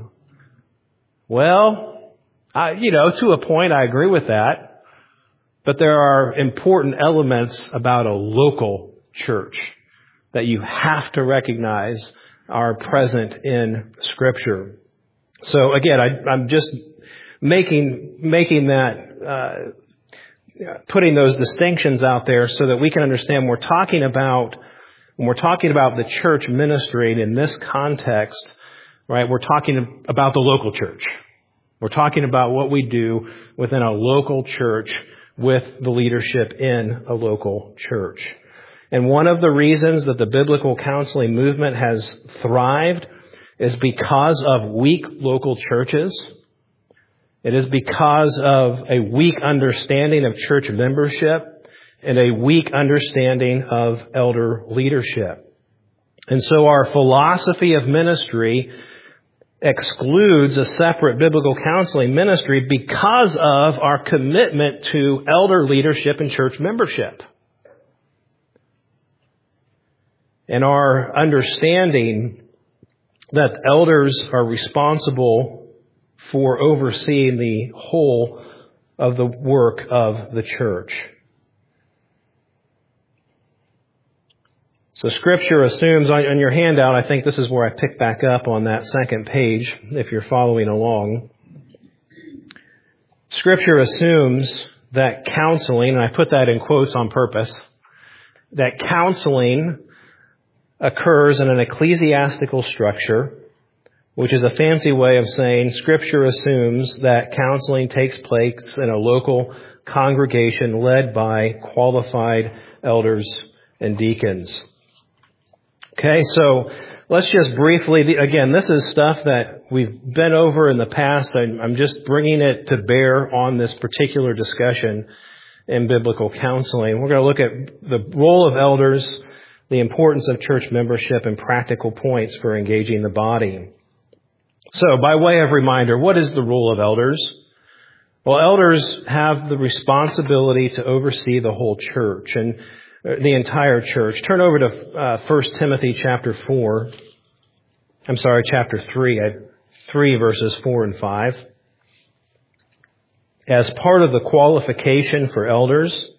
Well, to a point, I agree with that. But there are important elements about a local church that you have to recognize are present in Scripture. So again, I'm just making that, putting those distinctions out there so that we can understand when we're talking about the church ministry, and in this context, right, we're talking about the local church. We're talking about what we do within a local church with the leadership in a local church. And one of the reasons that the biblical counseling movement has thrived is because of weak local churches. It is because of a weak understanding of church membership and a weak understanding of elder leadership. And so our philosophy of ministry excludes a separate biblical counseling ministry because of our commitment to elder leadership and church membership. And our understanding that elders are responsible for overseeing the whole of the work of the church. So Scripture assumes, on your handout, I think this is where I pick back up on that second page, if you're following along. Scripture assumes that counseling, and I put that in quotes on purpose, that counseling occurs in an ecclesiastical structure, which is a fancy way of saying Scripture assumes that counseling takes place in a local congregation led by qualified elders and deacons. Okay, so let's just briefly, again, this is stuff that we've been over in the past. I'm just bringing it to bear on this particular discussion in biblical counseling. We're going to look at the role of elders, the importance of church membership, and practical points for engaging the body. So, by way of reminder, what is the role of elders? Well, elders have the responsibility to oversee the whole church and the entire church. Turn over to 1 Timothy chapter 3 verses 4 and 5. As part of the qualification for elders,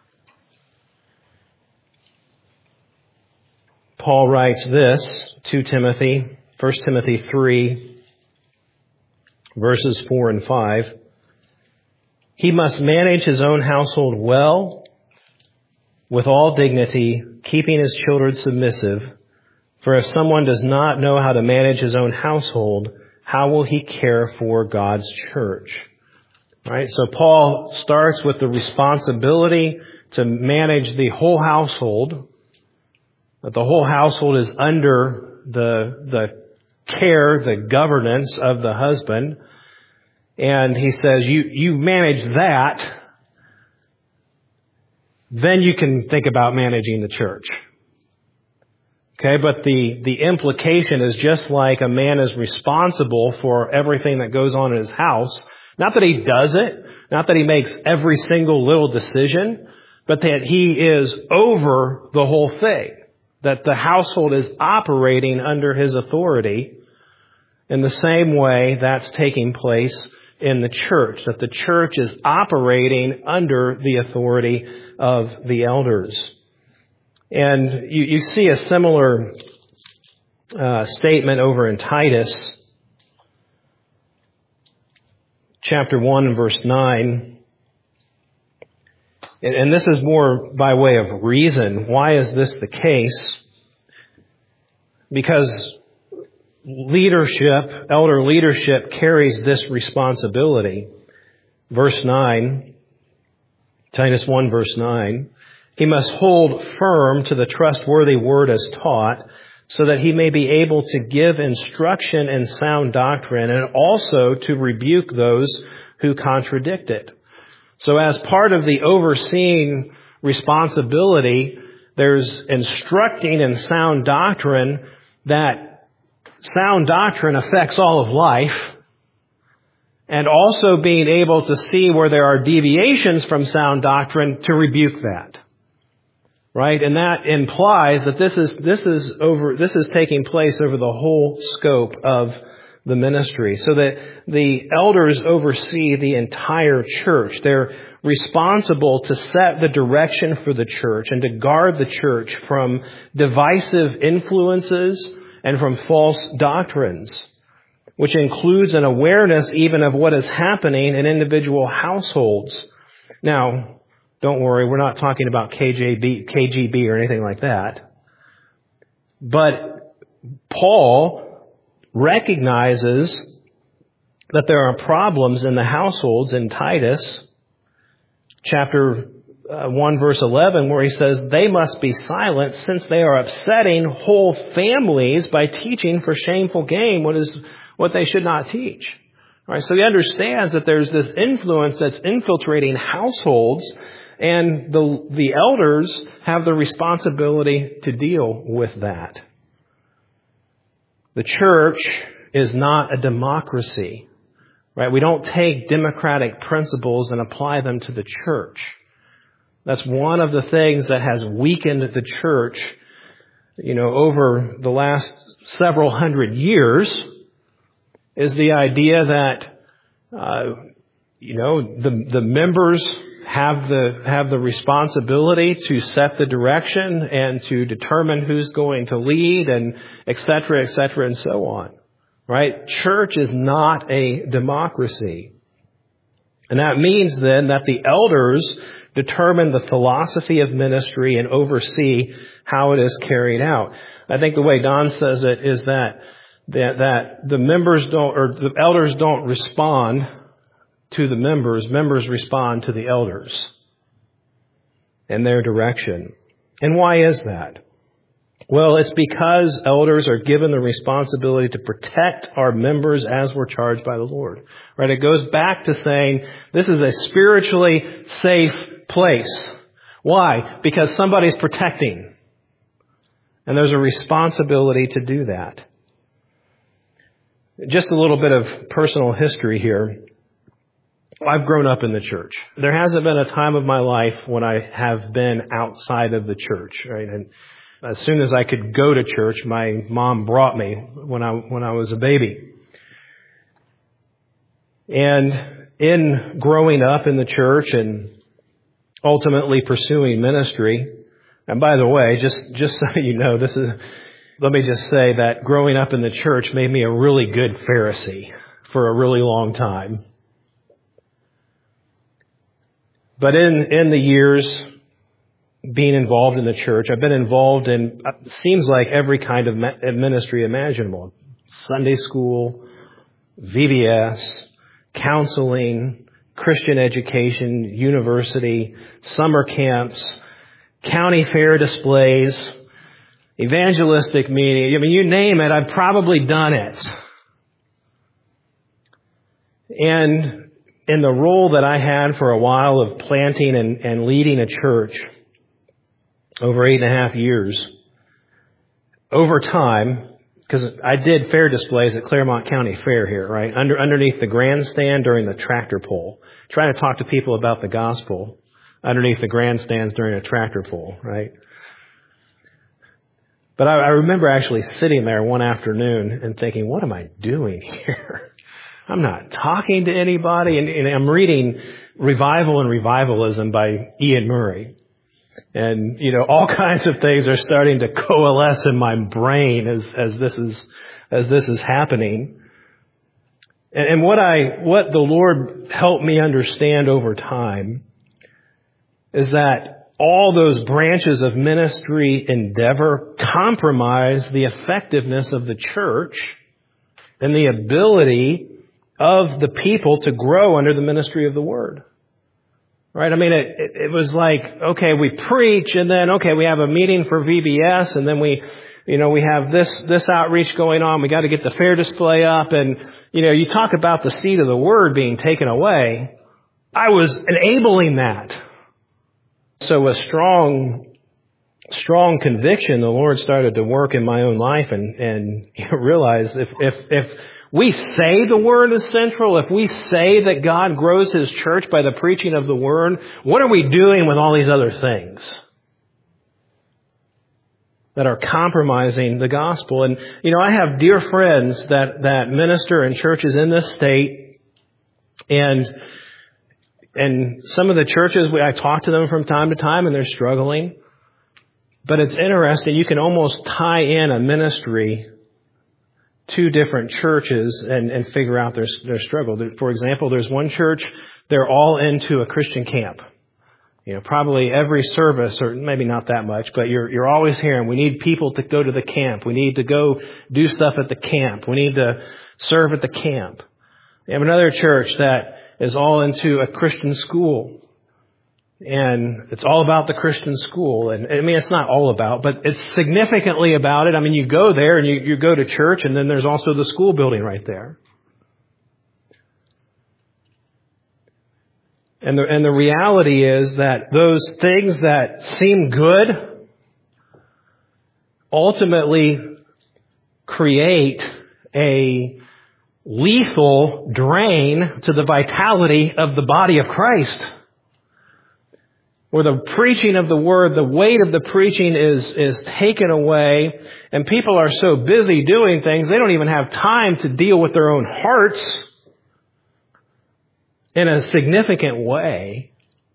Paul writes this to Timothy, 1 Timothy 3, verses 4 and 5. He must manage his own household well, with all dignity, keeping his children submissive. For if someone does not know how to manage his own household, how will he care for God's church? Right? So Paul starts with the responsibility to manage the whole household, that the whole household is under the care, the governance of the husband. And he says, you manage that, then you can think about managing the church. Okay, but the implication is just like a man is responsible for everything that goes on in his house, not that he does it, not that he makes every single little decision, but that he is over the whole thing, that the household is operating under his authority. In the same way, that's taking place in the church, that the church is operating under the authority of the elders. And you see a similar statement over in Titus, chapter 1 and verse 9. And this is more by way of reason. Why is this the case? Because leadership, elder leadership, carries this responsibility. Verse 9, Titus 1 verse 9, he must hold firm to the trustworthy word as taught, so that he may be able to give instruction in sound doctrine and also to rebuke those who contradict it. So as part of the overseeing responsibility, there's instructing in sound doctrine. That sound doctrine affects all of life, and also being able to see where there are deviations from sound doctrine to rebuke that. Right? And that implies that this is taking place over the whole scope of the ministry, so that the elders oversee the entire church. They're responsible to set the direction for the church and to guard the church from divisive influences and from false doctrines, which includes an awareness even of what is happening in individual households. Now, don't worry, we're not talking about KGB or anything like that. But Paul recognizes that there are problems in the households in Titus, chapter 1 verse 11, where he says they must be silent since they are upsetting whole families by teaching for shameful gain what they should not teach. All right, so he understands that there's this influence that's infiltrating households, and the elders have the responsibility to deal with that. The church is not a democracy, right? We don't take democratic principles and apply them to the church. That's one of the things that has weakened the church, over the last several hundred years, is the idea that The members have the responsibility to set the direction and to determine who's going to lead, and et cetera, and so on. Right? Church is not a democracy. And that means then that the elders determine the philosophy of ministry and oversee how it is carried out. I think the way Don says it is that the members don't, or the elders don't respond to the members respond to the elders and their direction. And why is that? Well, it's because elders are given the responsibility to protect our members as we're charged by the Lord. Right? It goes back to saying this is a spiritually safe place. Why? Because somebody's protecting. And there's a responsibility to do that. Just a little bit of personal history here. I've grown up in the church. There hasn't been a time of my life when I have been outside of the church, right? And as soon as I could go to church, my mom brought me when I was a baby. And in growing up in the church and ultimately pursuing ministry, and by the way, just so you know, let me just say that growing up in the church made me a really good Pharisee for a really long time. But in the years being involved in the church, I've been involved in, seems like every kind of ministry imaginable. Sunday school, VBS, counseling, Christian education, university, summer camps, county fair displays, evangelistic meeting. I mean, you name it, I've probably done it. And in the role that I had for a while of planting and leading a church over 8.5 years, over time, because I did fair displays at Claremont County Fair here, right? Underneath the grandstand during the tractor pull, trying to talk to people about the gospel underneath the grandstands during a tractor pull, right? But I remember actually sitting there one afternoon and thinking, what am I doing here? I'm not talking to anybody. And I'm reading Revival and Revivalism by Ian Murray. And, all kinds of things are starting to coalesce in my brain as this is happening. And what the Lord helped me understand over time is that all those branches of ministry endeavor compromise the effectiveness of the church and the ability of the people to grow under the ministry of the Word. Right? I mean, it was like, okay, we preach, and then, okay, we have a meeting for VBS, and then we have this outreach going on. We got to get the fair display up, and, you talk about the seed of the Word being taken away. I was enabling that. So with strong conviction, the Lord started to work in my own life, and realized if we say the Word is central, if we say that God grows His church by the preaching of the Word, what are we doing with all these other things that are compromising the gospel? And, I have dear friends that minister in churches in this state, and some of the churches, I talk to them from time to time, and they're struggling. But it's interesting, you can almost tie in a ministry to different churches and figure out their struggle. For example, there's one church, they're all into a Christian camp. Probably every service, or maybe not that much, but you're always hearing, we need people to go to the camp. We need to go do stuff at the camp. We need to serve at the camp. We have another church that is all into a Christian school. And it's all about the Christian school. And I mean, it's not all about, but it's significantly about it. I mean, you go there and you go to church, and then there's also the school building right there. And the reality is that those things that seem good ultimately create a lethal drain to the vitality of the body of Christ. Where the preaching of the Word, the weight of the preaching is taken away, and people are so busy doing things, they don't even have time to deal with their own hearts. in a significant way.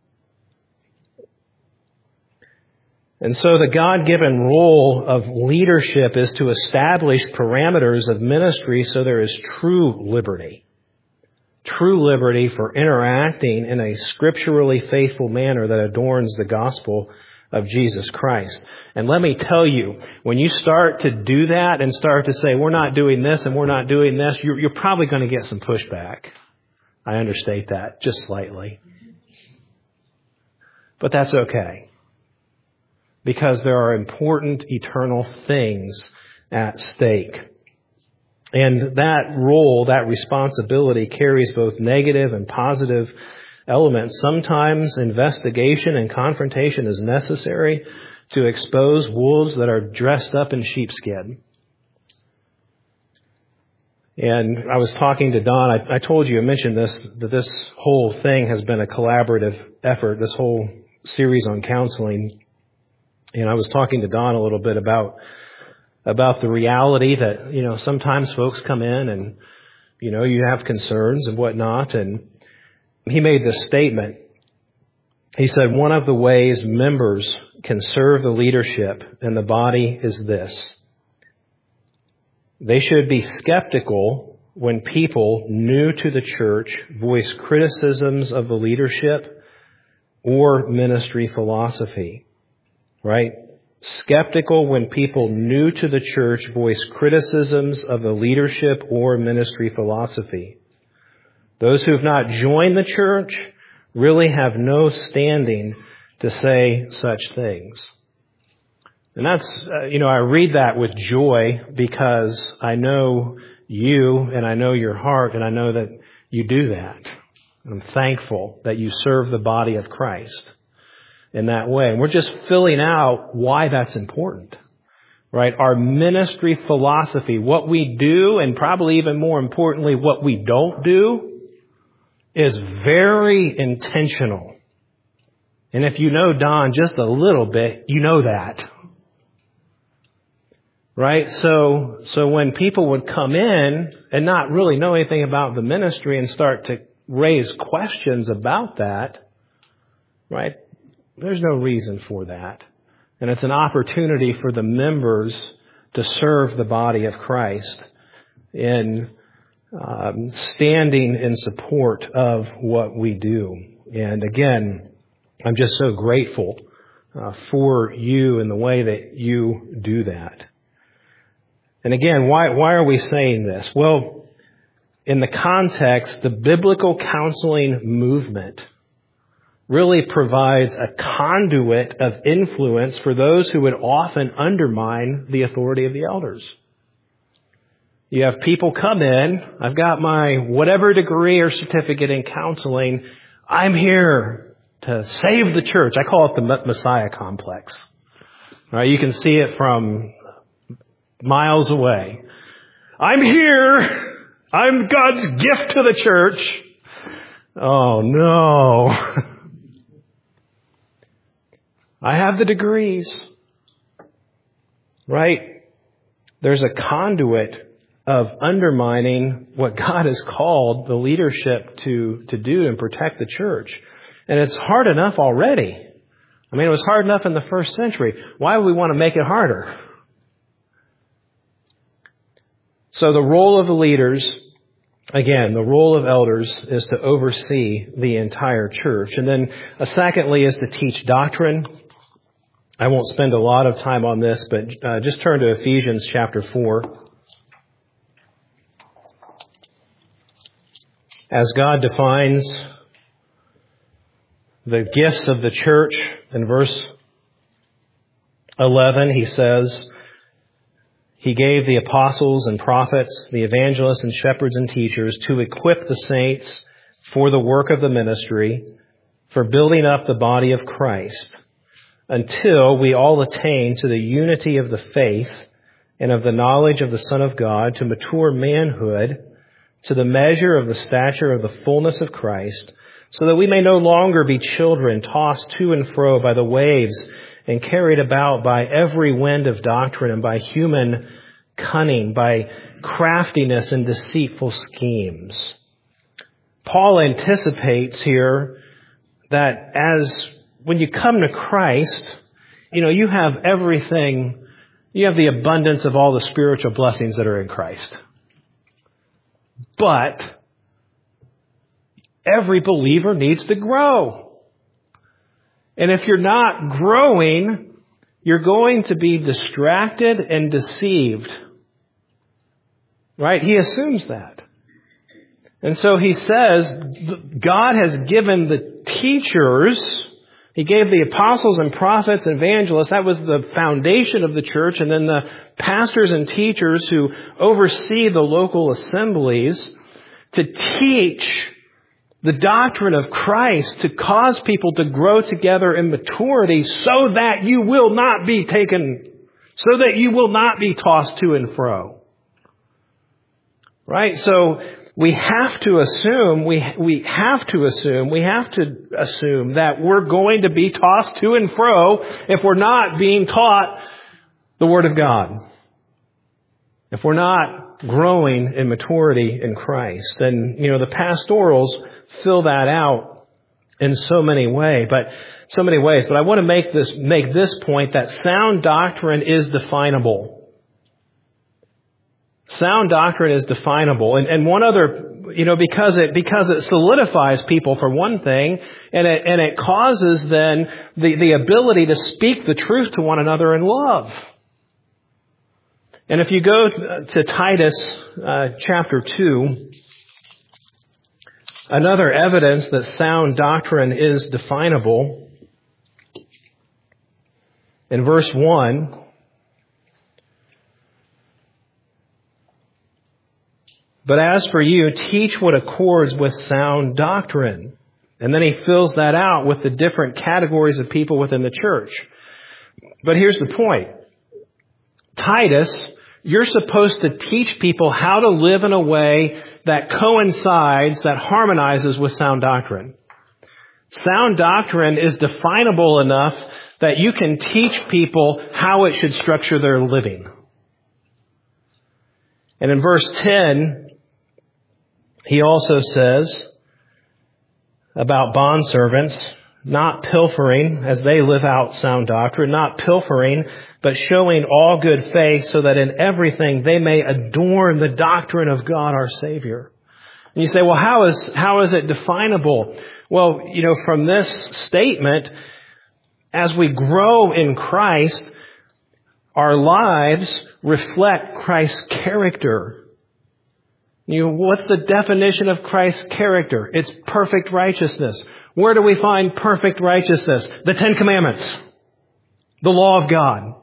And so the God-given role of leadership is to establish parameters of ministry so there is true liberty. True liberty for interacting in a scripturally faithful manner that adorns the gospel of Jesus Christ. And let me tell you, when you start to do that and start to say, we're not doing this and we're not doing this, you're probably going to get some pushback. I understate that just slightly. But that's okay. Because there are important eternal things at stake. And that role, that responsibility carries both negative and positive elements. Sometimes investigation and confrontation is necessary to expose wolves that are dressed up in sheepskin. And I was talking to Don. I told you, I mentioned this, that this whole thing has been a collaborative effort, this whole series on counseling. And I was talking to Don a little bit about the reality that, sometimes folks come in and, you have concerns and whatnot. And he made this statement. He said, one of the ways members can serve the leadership in the body is this. They should be skeptical when people new to the church voice criticisms of the leadership or ministry philosophy. Right? Skeptical when people new to the church voice criticisms of the leadership or ministry philosophy. Those who have not joined the church really have no standing to say such things. And that's, I read that with joy because I know you and I know your heart and I know that you do that. I'm thankful that you serve the body of Christ in that way. And we're just filling out why that's important, right? Our ministry philosophy, what we do, and probably even more importantly, what we don't do, is very intentional. And if you know Don just a little bit, you know that. Right? So when people would come in and not really know anything about the ministry and start to raise questions about that, right? There's no reason for that. And it's an opportunity for the members to serve the body of Christ in standing in support of what we do. And again, I'm just so grateful for you and the way that you do that. And again, why are we saying this? Well, in the context, the biblical counseling movement really provides a conduit of influence for those who would often undermine the authority of the elders. You have people come in, I've got my whatever degree or certificate in counseling, I'm here to save the church. I call it the Messiah complex. All right, you can see it from miles away. I'm here. I'm God's gift to the church. Oh no. I have the degrees, right? There's a conduit of undermining what God has called the leadership to do and protect the church. And it's hard enough already. I mean, it was hard enough in the first century. Why would we want to make it harder? So the role of the leaders, again, the role of elders is to oversee the entire church. And then secondly is to teach doctrine. I won't spend a lot of time on this, but just turn to Ephesians chapter 4. As God defines the gifts of the church in verse 11, he says, He gave the apostles and prophets, the evangelists and shepherds and teachers to equip the saints for the work of the ministry, for building up the body of Christ, until we all attain to the unity of the faith and of the knowledge of the Son of God, to mature manhood, to the measure of the stature of the fullness of Christ, so that we may no longer be children tossed to and fro by the waves and carried about by every wind of doctrine and by human cunning, by craftiness and deceitful schemes. Paul anticipates here that when you come to Christ, you have everything, you have the abundance of all the spiritual blessings that are in Christ. But every believer needs to grow. And if you're not growing, you're going to be distracted and deceived. Right? He assumes that. And so he says, God has given the teachers, He gave the apostles and prophets and evangelists, that was the foundation of the church, and then the pastors and teachers who oversee the local assemblies to teach the doctrine of Christ, to cause people to grow together in maturity so that you will not be so that you will not be tossed to and fro. Right? So we have to assume that we're going to be tossed to and fro if we're not being taught the Word of God. If we're not growing in maturity in Christ. And, the pastorals fill that out in so many ways. But I want to make this point that sound doctrine is definable. Sound doctrine is definable. And one other, because it solidifies people for one thing, and it causes then the ability to speak the truth to one another in love. And if you go to Titus chapter 2, another evidence that sound doctrine is definable, in verse 1, but as for you, teach what accords with sound doctrine. And then he fills that out with the different categories of people within the church. But here's the point. Titus, you're supposed to teach people how to live in a way that coincides, that harmonizes with sound doctrine. Sound doctrine is definable enough that you can teach people how it should structure their living. And in verse 10, he also says about bondservants, not pilfering as they live out sound doctrine, not pilfering, but showing all good faith so that in everything they may adorn the doctrine of God our Savior. And you say, well, how is it definable? Well, from this statement, as we grow in Christ, our lives reflect Christ's character. What's the definition of Christ's character? It's perfect righteousness. Where do we find perfect righteousness? The Ten Commandments. The law of God.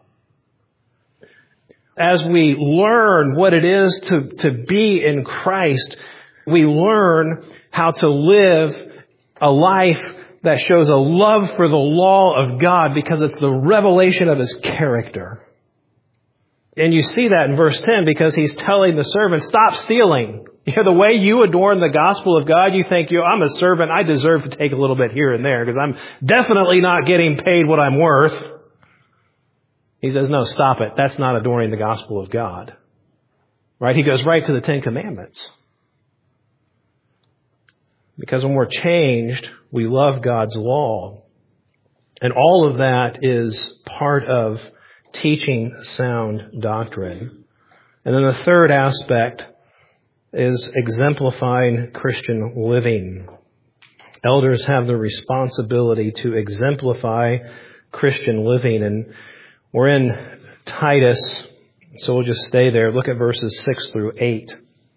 As we learn what it is to be in Christ, we learn how to live a life that shows a love for the law of God because it's the revelation of His character. And you see that in verse 10 because he's telling the servant, stop stealing. The way you adorn the gospel of God, you think, I'm a servant, I deserve to take a little bit here and there because I'm definitely not getting paid what I'm worth. He says, no, stop it. That's not adorning the gospel of God. Right? He goes right to the Ten Commandments. Because when we're changed, we love God's law. And all of that is part of teaching sound doctrine. And then the third aspect is exemplifying Christian living. Elders have the responsibility to exemplify Christian living. And we're in Titus, so we'll just stay there. Look at verses 6 through 8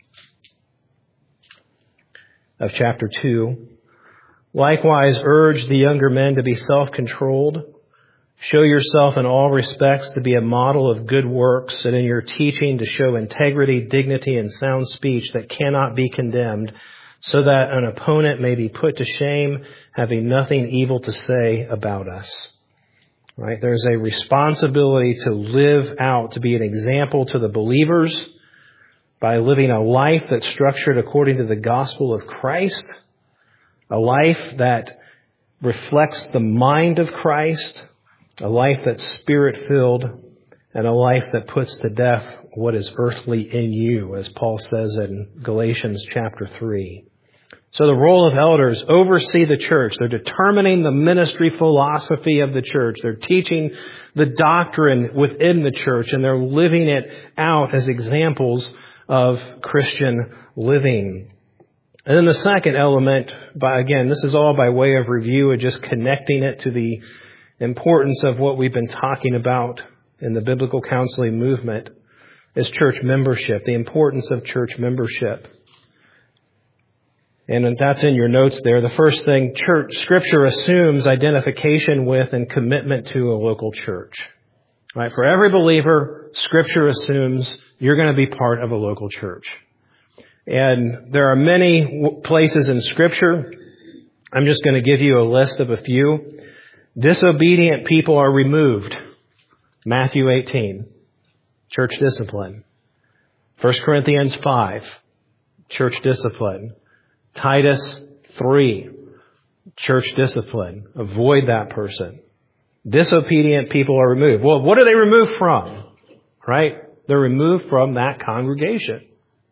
of chapter 2. Likewise, urge the younger men to be self-controlled. Show yourself in all respects to be a model of good works, and in your teaching to show integrity, dignity, and sound speech that cannot be condemned, so that an opponent may be put to shame, having nothing evil to say about us. Right? There's a responsibility to live out, to be an example to the believers by living a life that's structured according to the gospel of Christ, a life that reflects the mind of Christ, a life that's Spirit-filled, and a life that puts to death what is earthly in you, as Paul says in Galatians chapter 3. So the role of elders oversee the church. They're determining the ministry philosophy of the church. They're teaching the doctrine within the church, and they're living it out as examples of Christian living. And then the second element, again, this is all by way of review and just connecting it to the importance of what we've been talking about in the biblical counseling movement, is church membership, the importance of church membership. And that's in your notes there. The first thing, Scripture assumes identification with and commitment to a local church. Right? For every believer, Scripture assumes you're going to be part of a local church. And there are many places in Scripture. I'm just going to give you a list of a few. Disobedient people are removed. Matthew 18, church discipline. 1 Corinthians 5, church discipline. Titus 3, church discipline. Avoid that person. Disobedient people are removed. Well, what are they removed from? Right? They're removed from that congregation.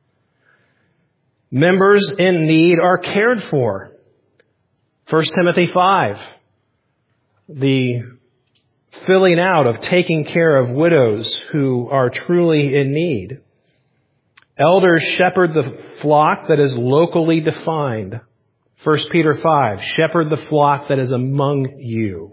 Members in need are cared for. 1 Timothy 5, the filling out of taking care of widows who are truly in need. Elders shepherd the flock that is locally defined. 1 Peter 5, shepherd the flock that is among you.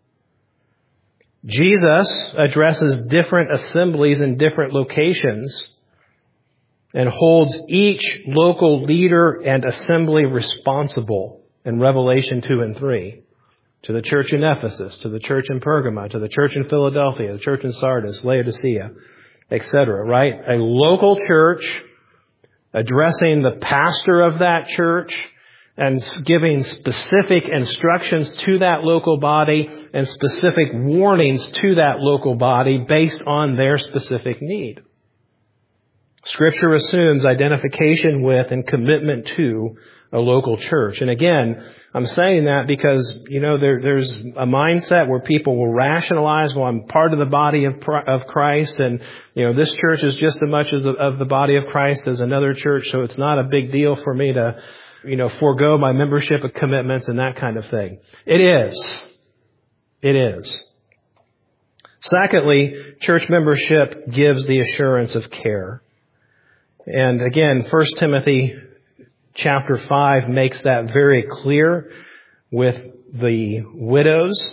Jesus addresses different assemblies in different locations and holds each local leader and assembly responsible in Revelation 2 and 3. To the church in Ephesus, to the church in Pergamum, to the church in Philadelphia, the church in Sardis, Laodicea, etc., right? A local church addressing the pastor of that church and giving specific instructions to that local body and specific warnings to that local body based on their specific need. Scripture assumes identification with and commitment to a local church. And again, I'm saying that because, there's a mindset where people will rationalize, well, I'm part of the body of Christ, and, this church is just as much of the body of Christ as another church, so it's not a big deal for me to, forego my membership commitments and that kind of thing. It is. It is. Secondly, church membership gives the assurance of care. And again, 1 Timothy chapter 5 makes that very clear with the widows.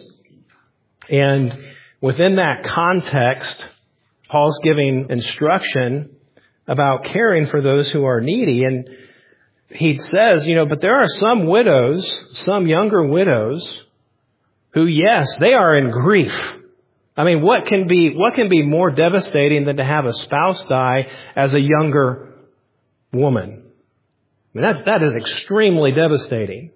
And within that context, Paul's giving instruction about caring for those who are needy. And he says, but there are some widows, some younger widows, who, yes, they are in grief. I mean, what can be more devastating than to have a spouse die as a younger woman? I mean, that is extremely devastating.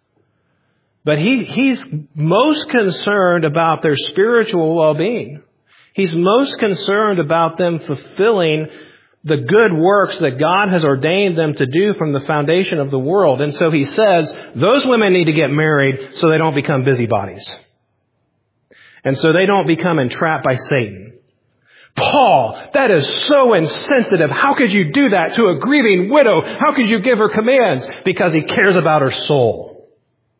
But he's most concerned about their spiritual well-being. He's most concerned about them fulfilling the good works that God has ordained them to do from the foundation of the world. And so he says, those women need to get married so they don't become busybodies. And so they don't become entrapped by Satan. Paul, that is so insensitive. How could you do that to a grieving widow? How could you give her commands? Because he cares about her soul.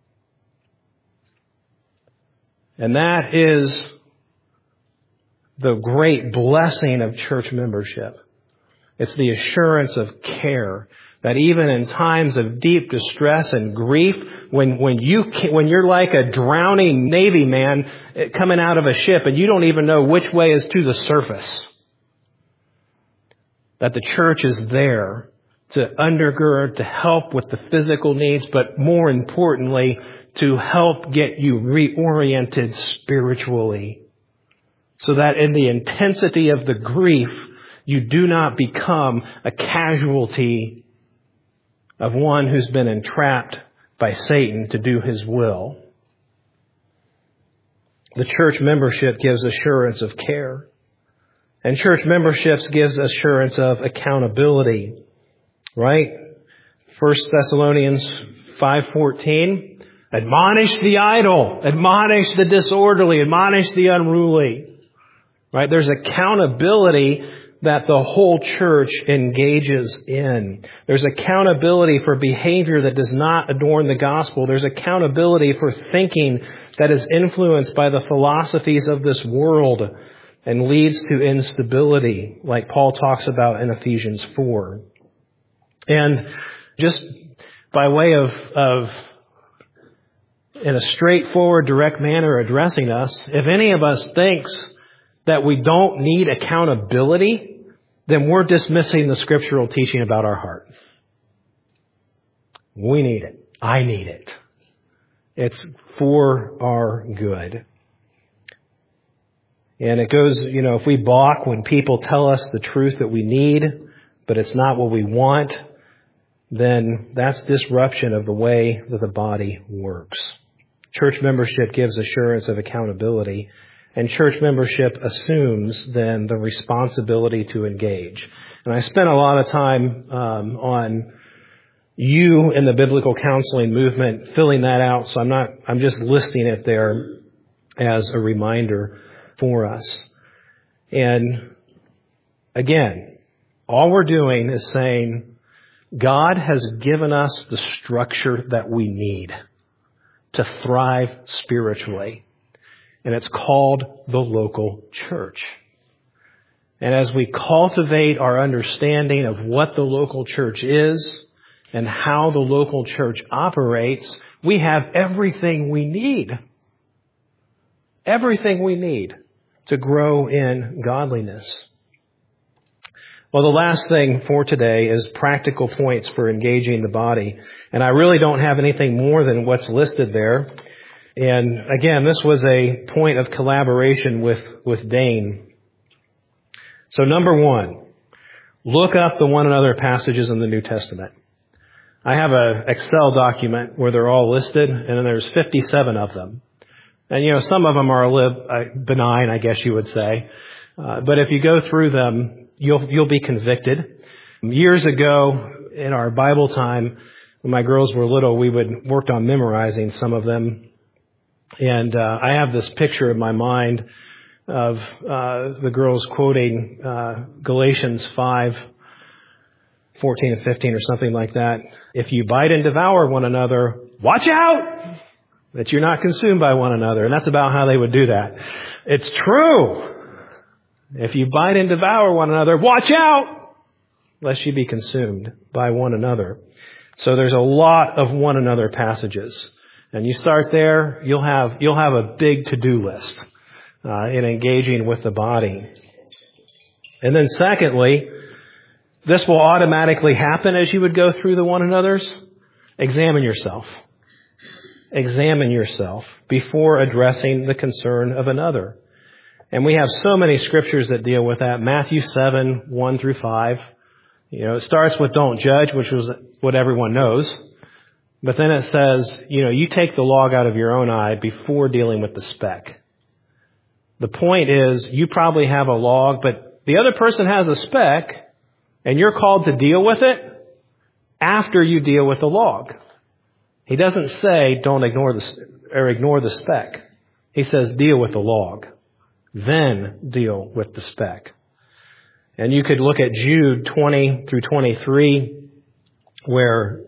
And that is the great blessing of church membership. It's the assurance of care that even in times of deep distress and grief, when you're like a drowning Navy man coming out of a ship and you don't even know which way is to the surface, that the church is there to undergird, to help with the physical needs, but more importantly, to help get you reoriented spiritually, so that in the intensity of the grief, you do not become a casualty of one who's been entrapped by Satan to do his will. The church membership gives assurance of care. And church memberships gives assurance of accountability. Right? 1 Thessalonians 5:14. Admonish the idle. Admonish the disorderly. Admonish the unruly. Right? There's accountability that the whole church engages in. There's accountability for behavior that does not adorn the gospel. There's accountability for thinking that is influenced by the philosophies of this world and leads to instability, like Paul talks about in Ephesians 4. And just by way of in a straightforward, direct manner addressing us, if any of us thinks that we don't need accountability, then we're dismissing the scriptural teaching about our heart. We need it. I need it. It's for our good. And it goes, if we balk when people tell us the truth that we need, but it's not what we want, then that's disruption of the way that the body works. Church membership gives assurance of accountability, and church membership assumes then the responsibility to engage. And I spent a lot of time on you in the biblical counseling movement, filling that out. So I'm just listing it there as a reminder for us. And again, all we're doing is saying God has given us the structure that we need to thrive spiritually. And it's called the local church. And as we cultivate our understanding of what the local church is and how the local church operates, we have everything we need. Everything we need to grow in godliness. Well, the last thing for today is practical points for engaging the body. And I really don't have anything more than what's listed there. And again, this was a point of collaboration with Dane. So number one, look up the one another passages in the New Testament. I have an Excel document where they're all listed, and then there's 57 of them. And some of them are benign, I guess you would say. But if you go through them, you'll be convicted. Years ago, in our Bible time, when my girls were little, we worked on memorizing some of them. And I have this picture in my mind of the girls quoting Galatians 5:14 and 15 or something like that. If you bite and devour one another, watch out that you're not consumed by one another. And that's about how they would do that. It's true. If you bite and devour one another, watch out lest you be consumed by one another. So there's a lot of one another passages. And you start there, you'll have a big to-do list in engaging with the body. And then secondly, this will automatically happen as you would go through the one another's. Examine yourself. Examine yourself before addressing the concern of another. And we have so many scriptures that deal with that. Matthew 7:1-5. It starts with don't judge, which was what everyone knows. But then it says, you take the log out of your own eye before dealing with the speck. The point is, you probably have a log, but the other person has a speck, and you're called to deal with it after you deal with the log. He doesn't say don't ignore the speck. He says deal with the log, then deal with the speck. And you could look at Jude 20-23, where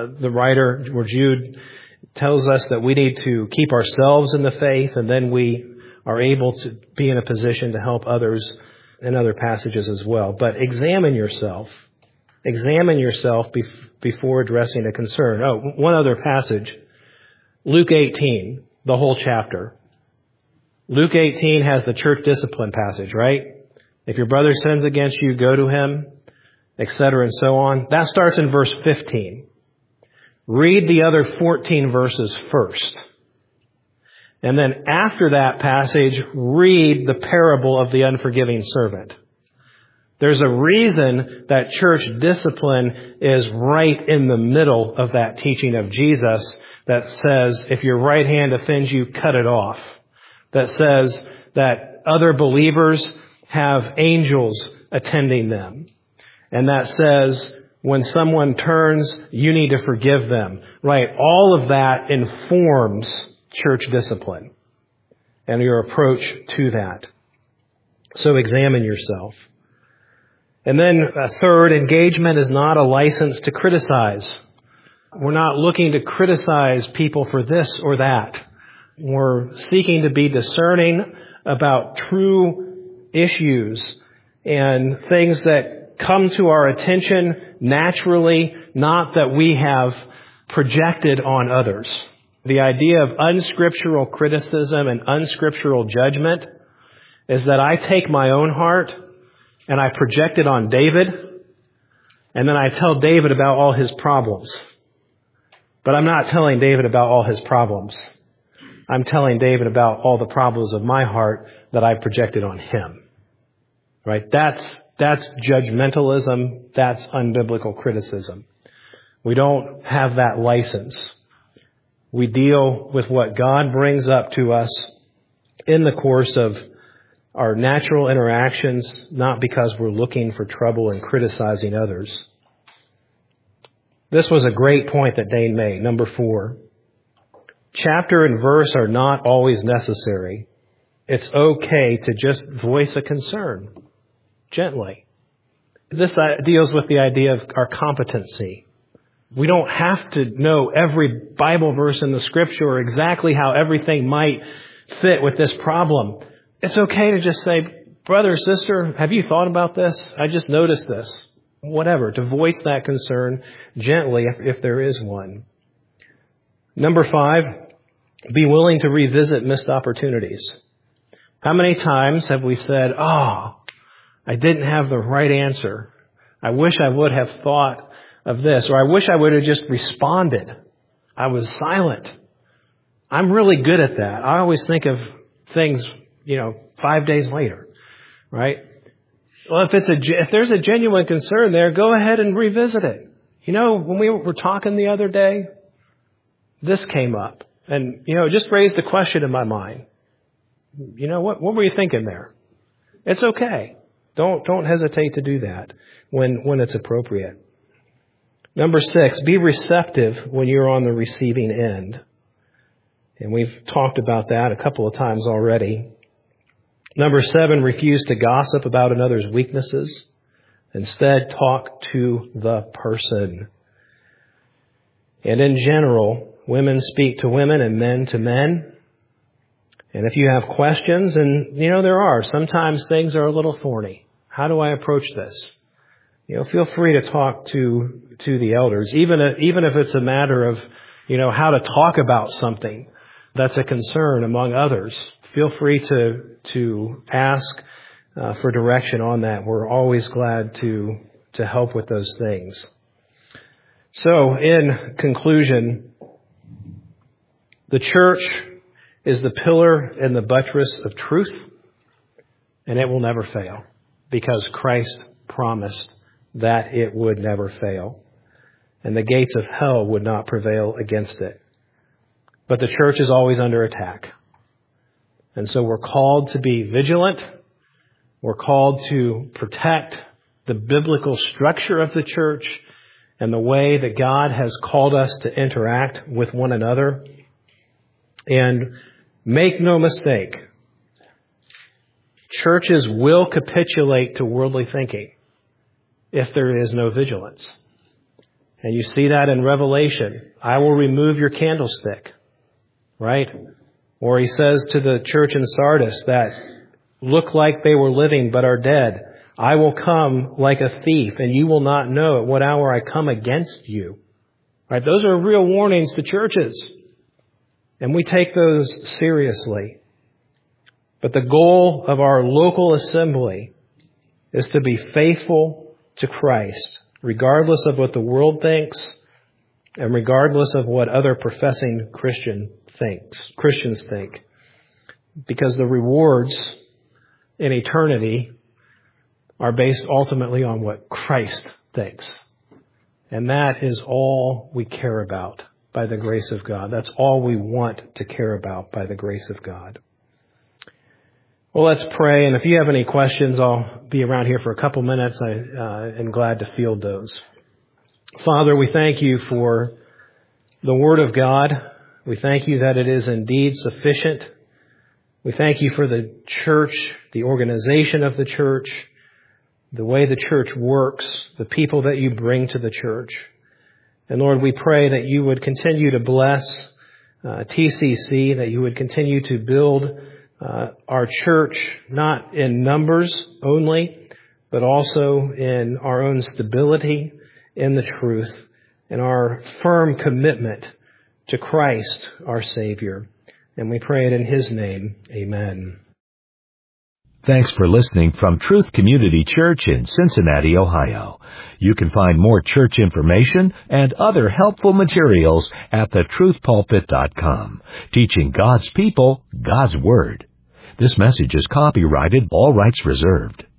Jude tells us that we need to keep ourselves in the faith, and then we are able to be in a position to help others in other passages as well. But examine yourself. Examine yourself before addressing a concern. Oh, one other passage. Luke 18, the whole chapter. Luke 18 has the church discipline passage, right? If your brother sins against you, go to him, etc. and so on. That starts in verse 15. Read the other 14 verses first. And then after that passage, read the parable of the unforgiving servant. There's a reason that church discipline is right in the middle of that teaching of Jesus that says, if your right hand offends you, cut it off. That says that other believers have angels attending them. And that says, when someone turns, you need to forgive them. Right? All of that informs church discipline and your approach to that. So examine yourself. And then third, engagement is not a license to criticize. We're not looking to criticize people for this or that. We're seeking to be discerning about true issues and things that come to our attention naturally, not that we have projected on others. The idea of unscriptural criticism and unscriptural judgment is that I take my own heart and I project it on David, and then I tell David about all his problems. But I'm not telling David about all his problems. I'm telling David about all the problems of my heart that I projected on him. Right? That's judgmentalism. That's unbiblical criticism. We don't have that license. We deal with what God brings up to us in the course of our natural interactions, not because we're looking for trouble and criticizing others. This was a great point that Dane made. Number 4. Chapter and verse are not always necessary. It's okay to just voice a concern gently. This deals with the idea of our competency. We don't have to know every Bible verse in the Scripture or exactly how everything might fit with this problem. It's okay to just say, brother, sister, have you thought about this? I just noticed this. Whatever, to voice that concern gently if there is one. Number 5, be willing to revisit missed opportunities. How many times have we said, I didn't have the right answer. I wish I would have thought of this, or I wish I would have just responded. I was silent. I'm really good at that. I always think of things, 5 days later, right? Well, if there's a genuine concern there, go ahead and revisit it. When we were talking the other day, this came up, and just raised the question in my mind. What were you thinking there? It's okay. Don't hesitate to do that when it's appropriate. Number 6, be receptive when you're on the receiving end. And we've talked about that a couple of times already. Number 7, refuse to gossip about another's weaknesses. Instead, talk to the person. And in general, women speak to women and men to men. And if you have questions, and there are, sometimes things are a little thorny. How do I approach this? Feel free to talk to the elders, even if it's a matter of, how to talk about something that's a concern among others. Feel free to ask for direction on that. We're always glad to help with those things. So, in conclusion, the church is the pillar and the buttress of truth, and it will never fail because Christ promised that it would never fail, and the gates of hell would not prevail against it. But the church is always under attack. And so we're called to be vigilant. We're called to protect the biblical structure of the church and the way that God has called us to interact with one another. And make no mistake, churches will capitulate to worldly thinking if there is no vigilance. And you see that in Revelation. I will remove your candlestick, right? Or he says to the church in Sardis that look like they were living but are dead. I will come like a thief, and you will not know at what hour I come against you. Right? Those are real warnings to churches. And we take those seriously. But the goal of our local assembly is to be faithful to Christ, regardless of what the world thinks and regardless of what other professing Christians think. Because the rewards in eternity are based ultimately on what Christ thinks. And that is all we care about by the grace of God. That's all we want to care about by the grace of God. Well, let's pray. And if you have any questions, I'll be around here for a couple minutes. I am glad to field those. Father, we thank you for the Word of God. We thank you that it is indeed sufficient. We thank you for the church, the organization of the church, the way the church works, the people that you bring to the church. And Lord, we pray that you would continue to bless TCC, that you would continue to build our church, not in numbers only, but also in our own stability in the truth and our firm commitment to Christ, our Savior. And we pray it in His name. Amen. Thanks for listening from Truth Community Church in Cincinnati, Ohio. You can find more church information and other helpful materials at thetruthpulpit.com, teaching God's people God's Word. This message is copyrighted, all rights reserved.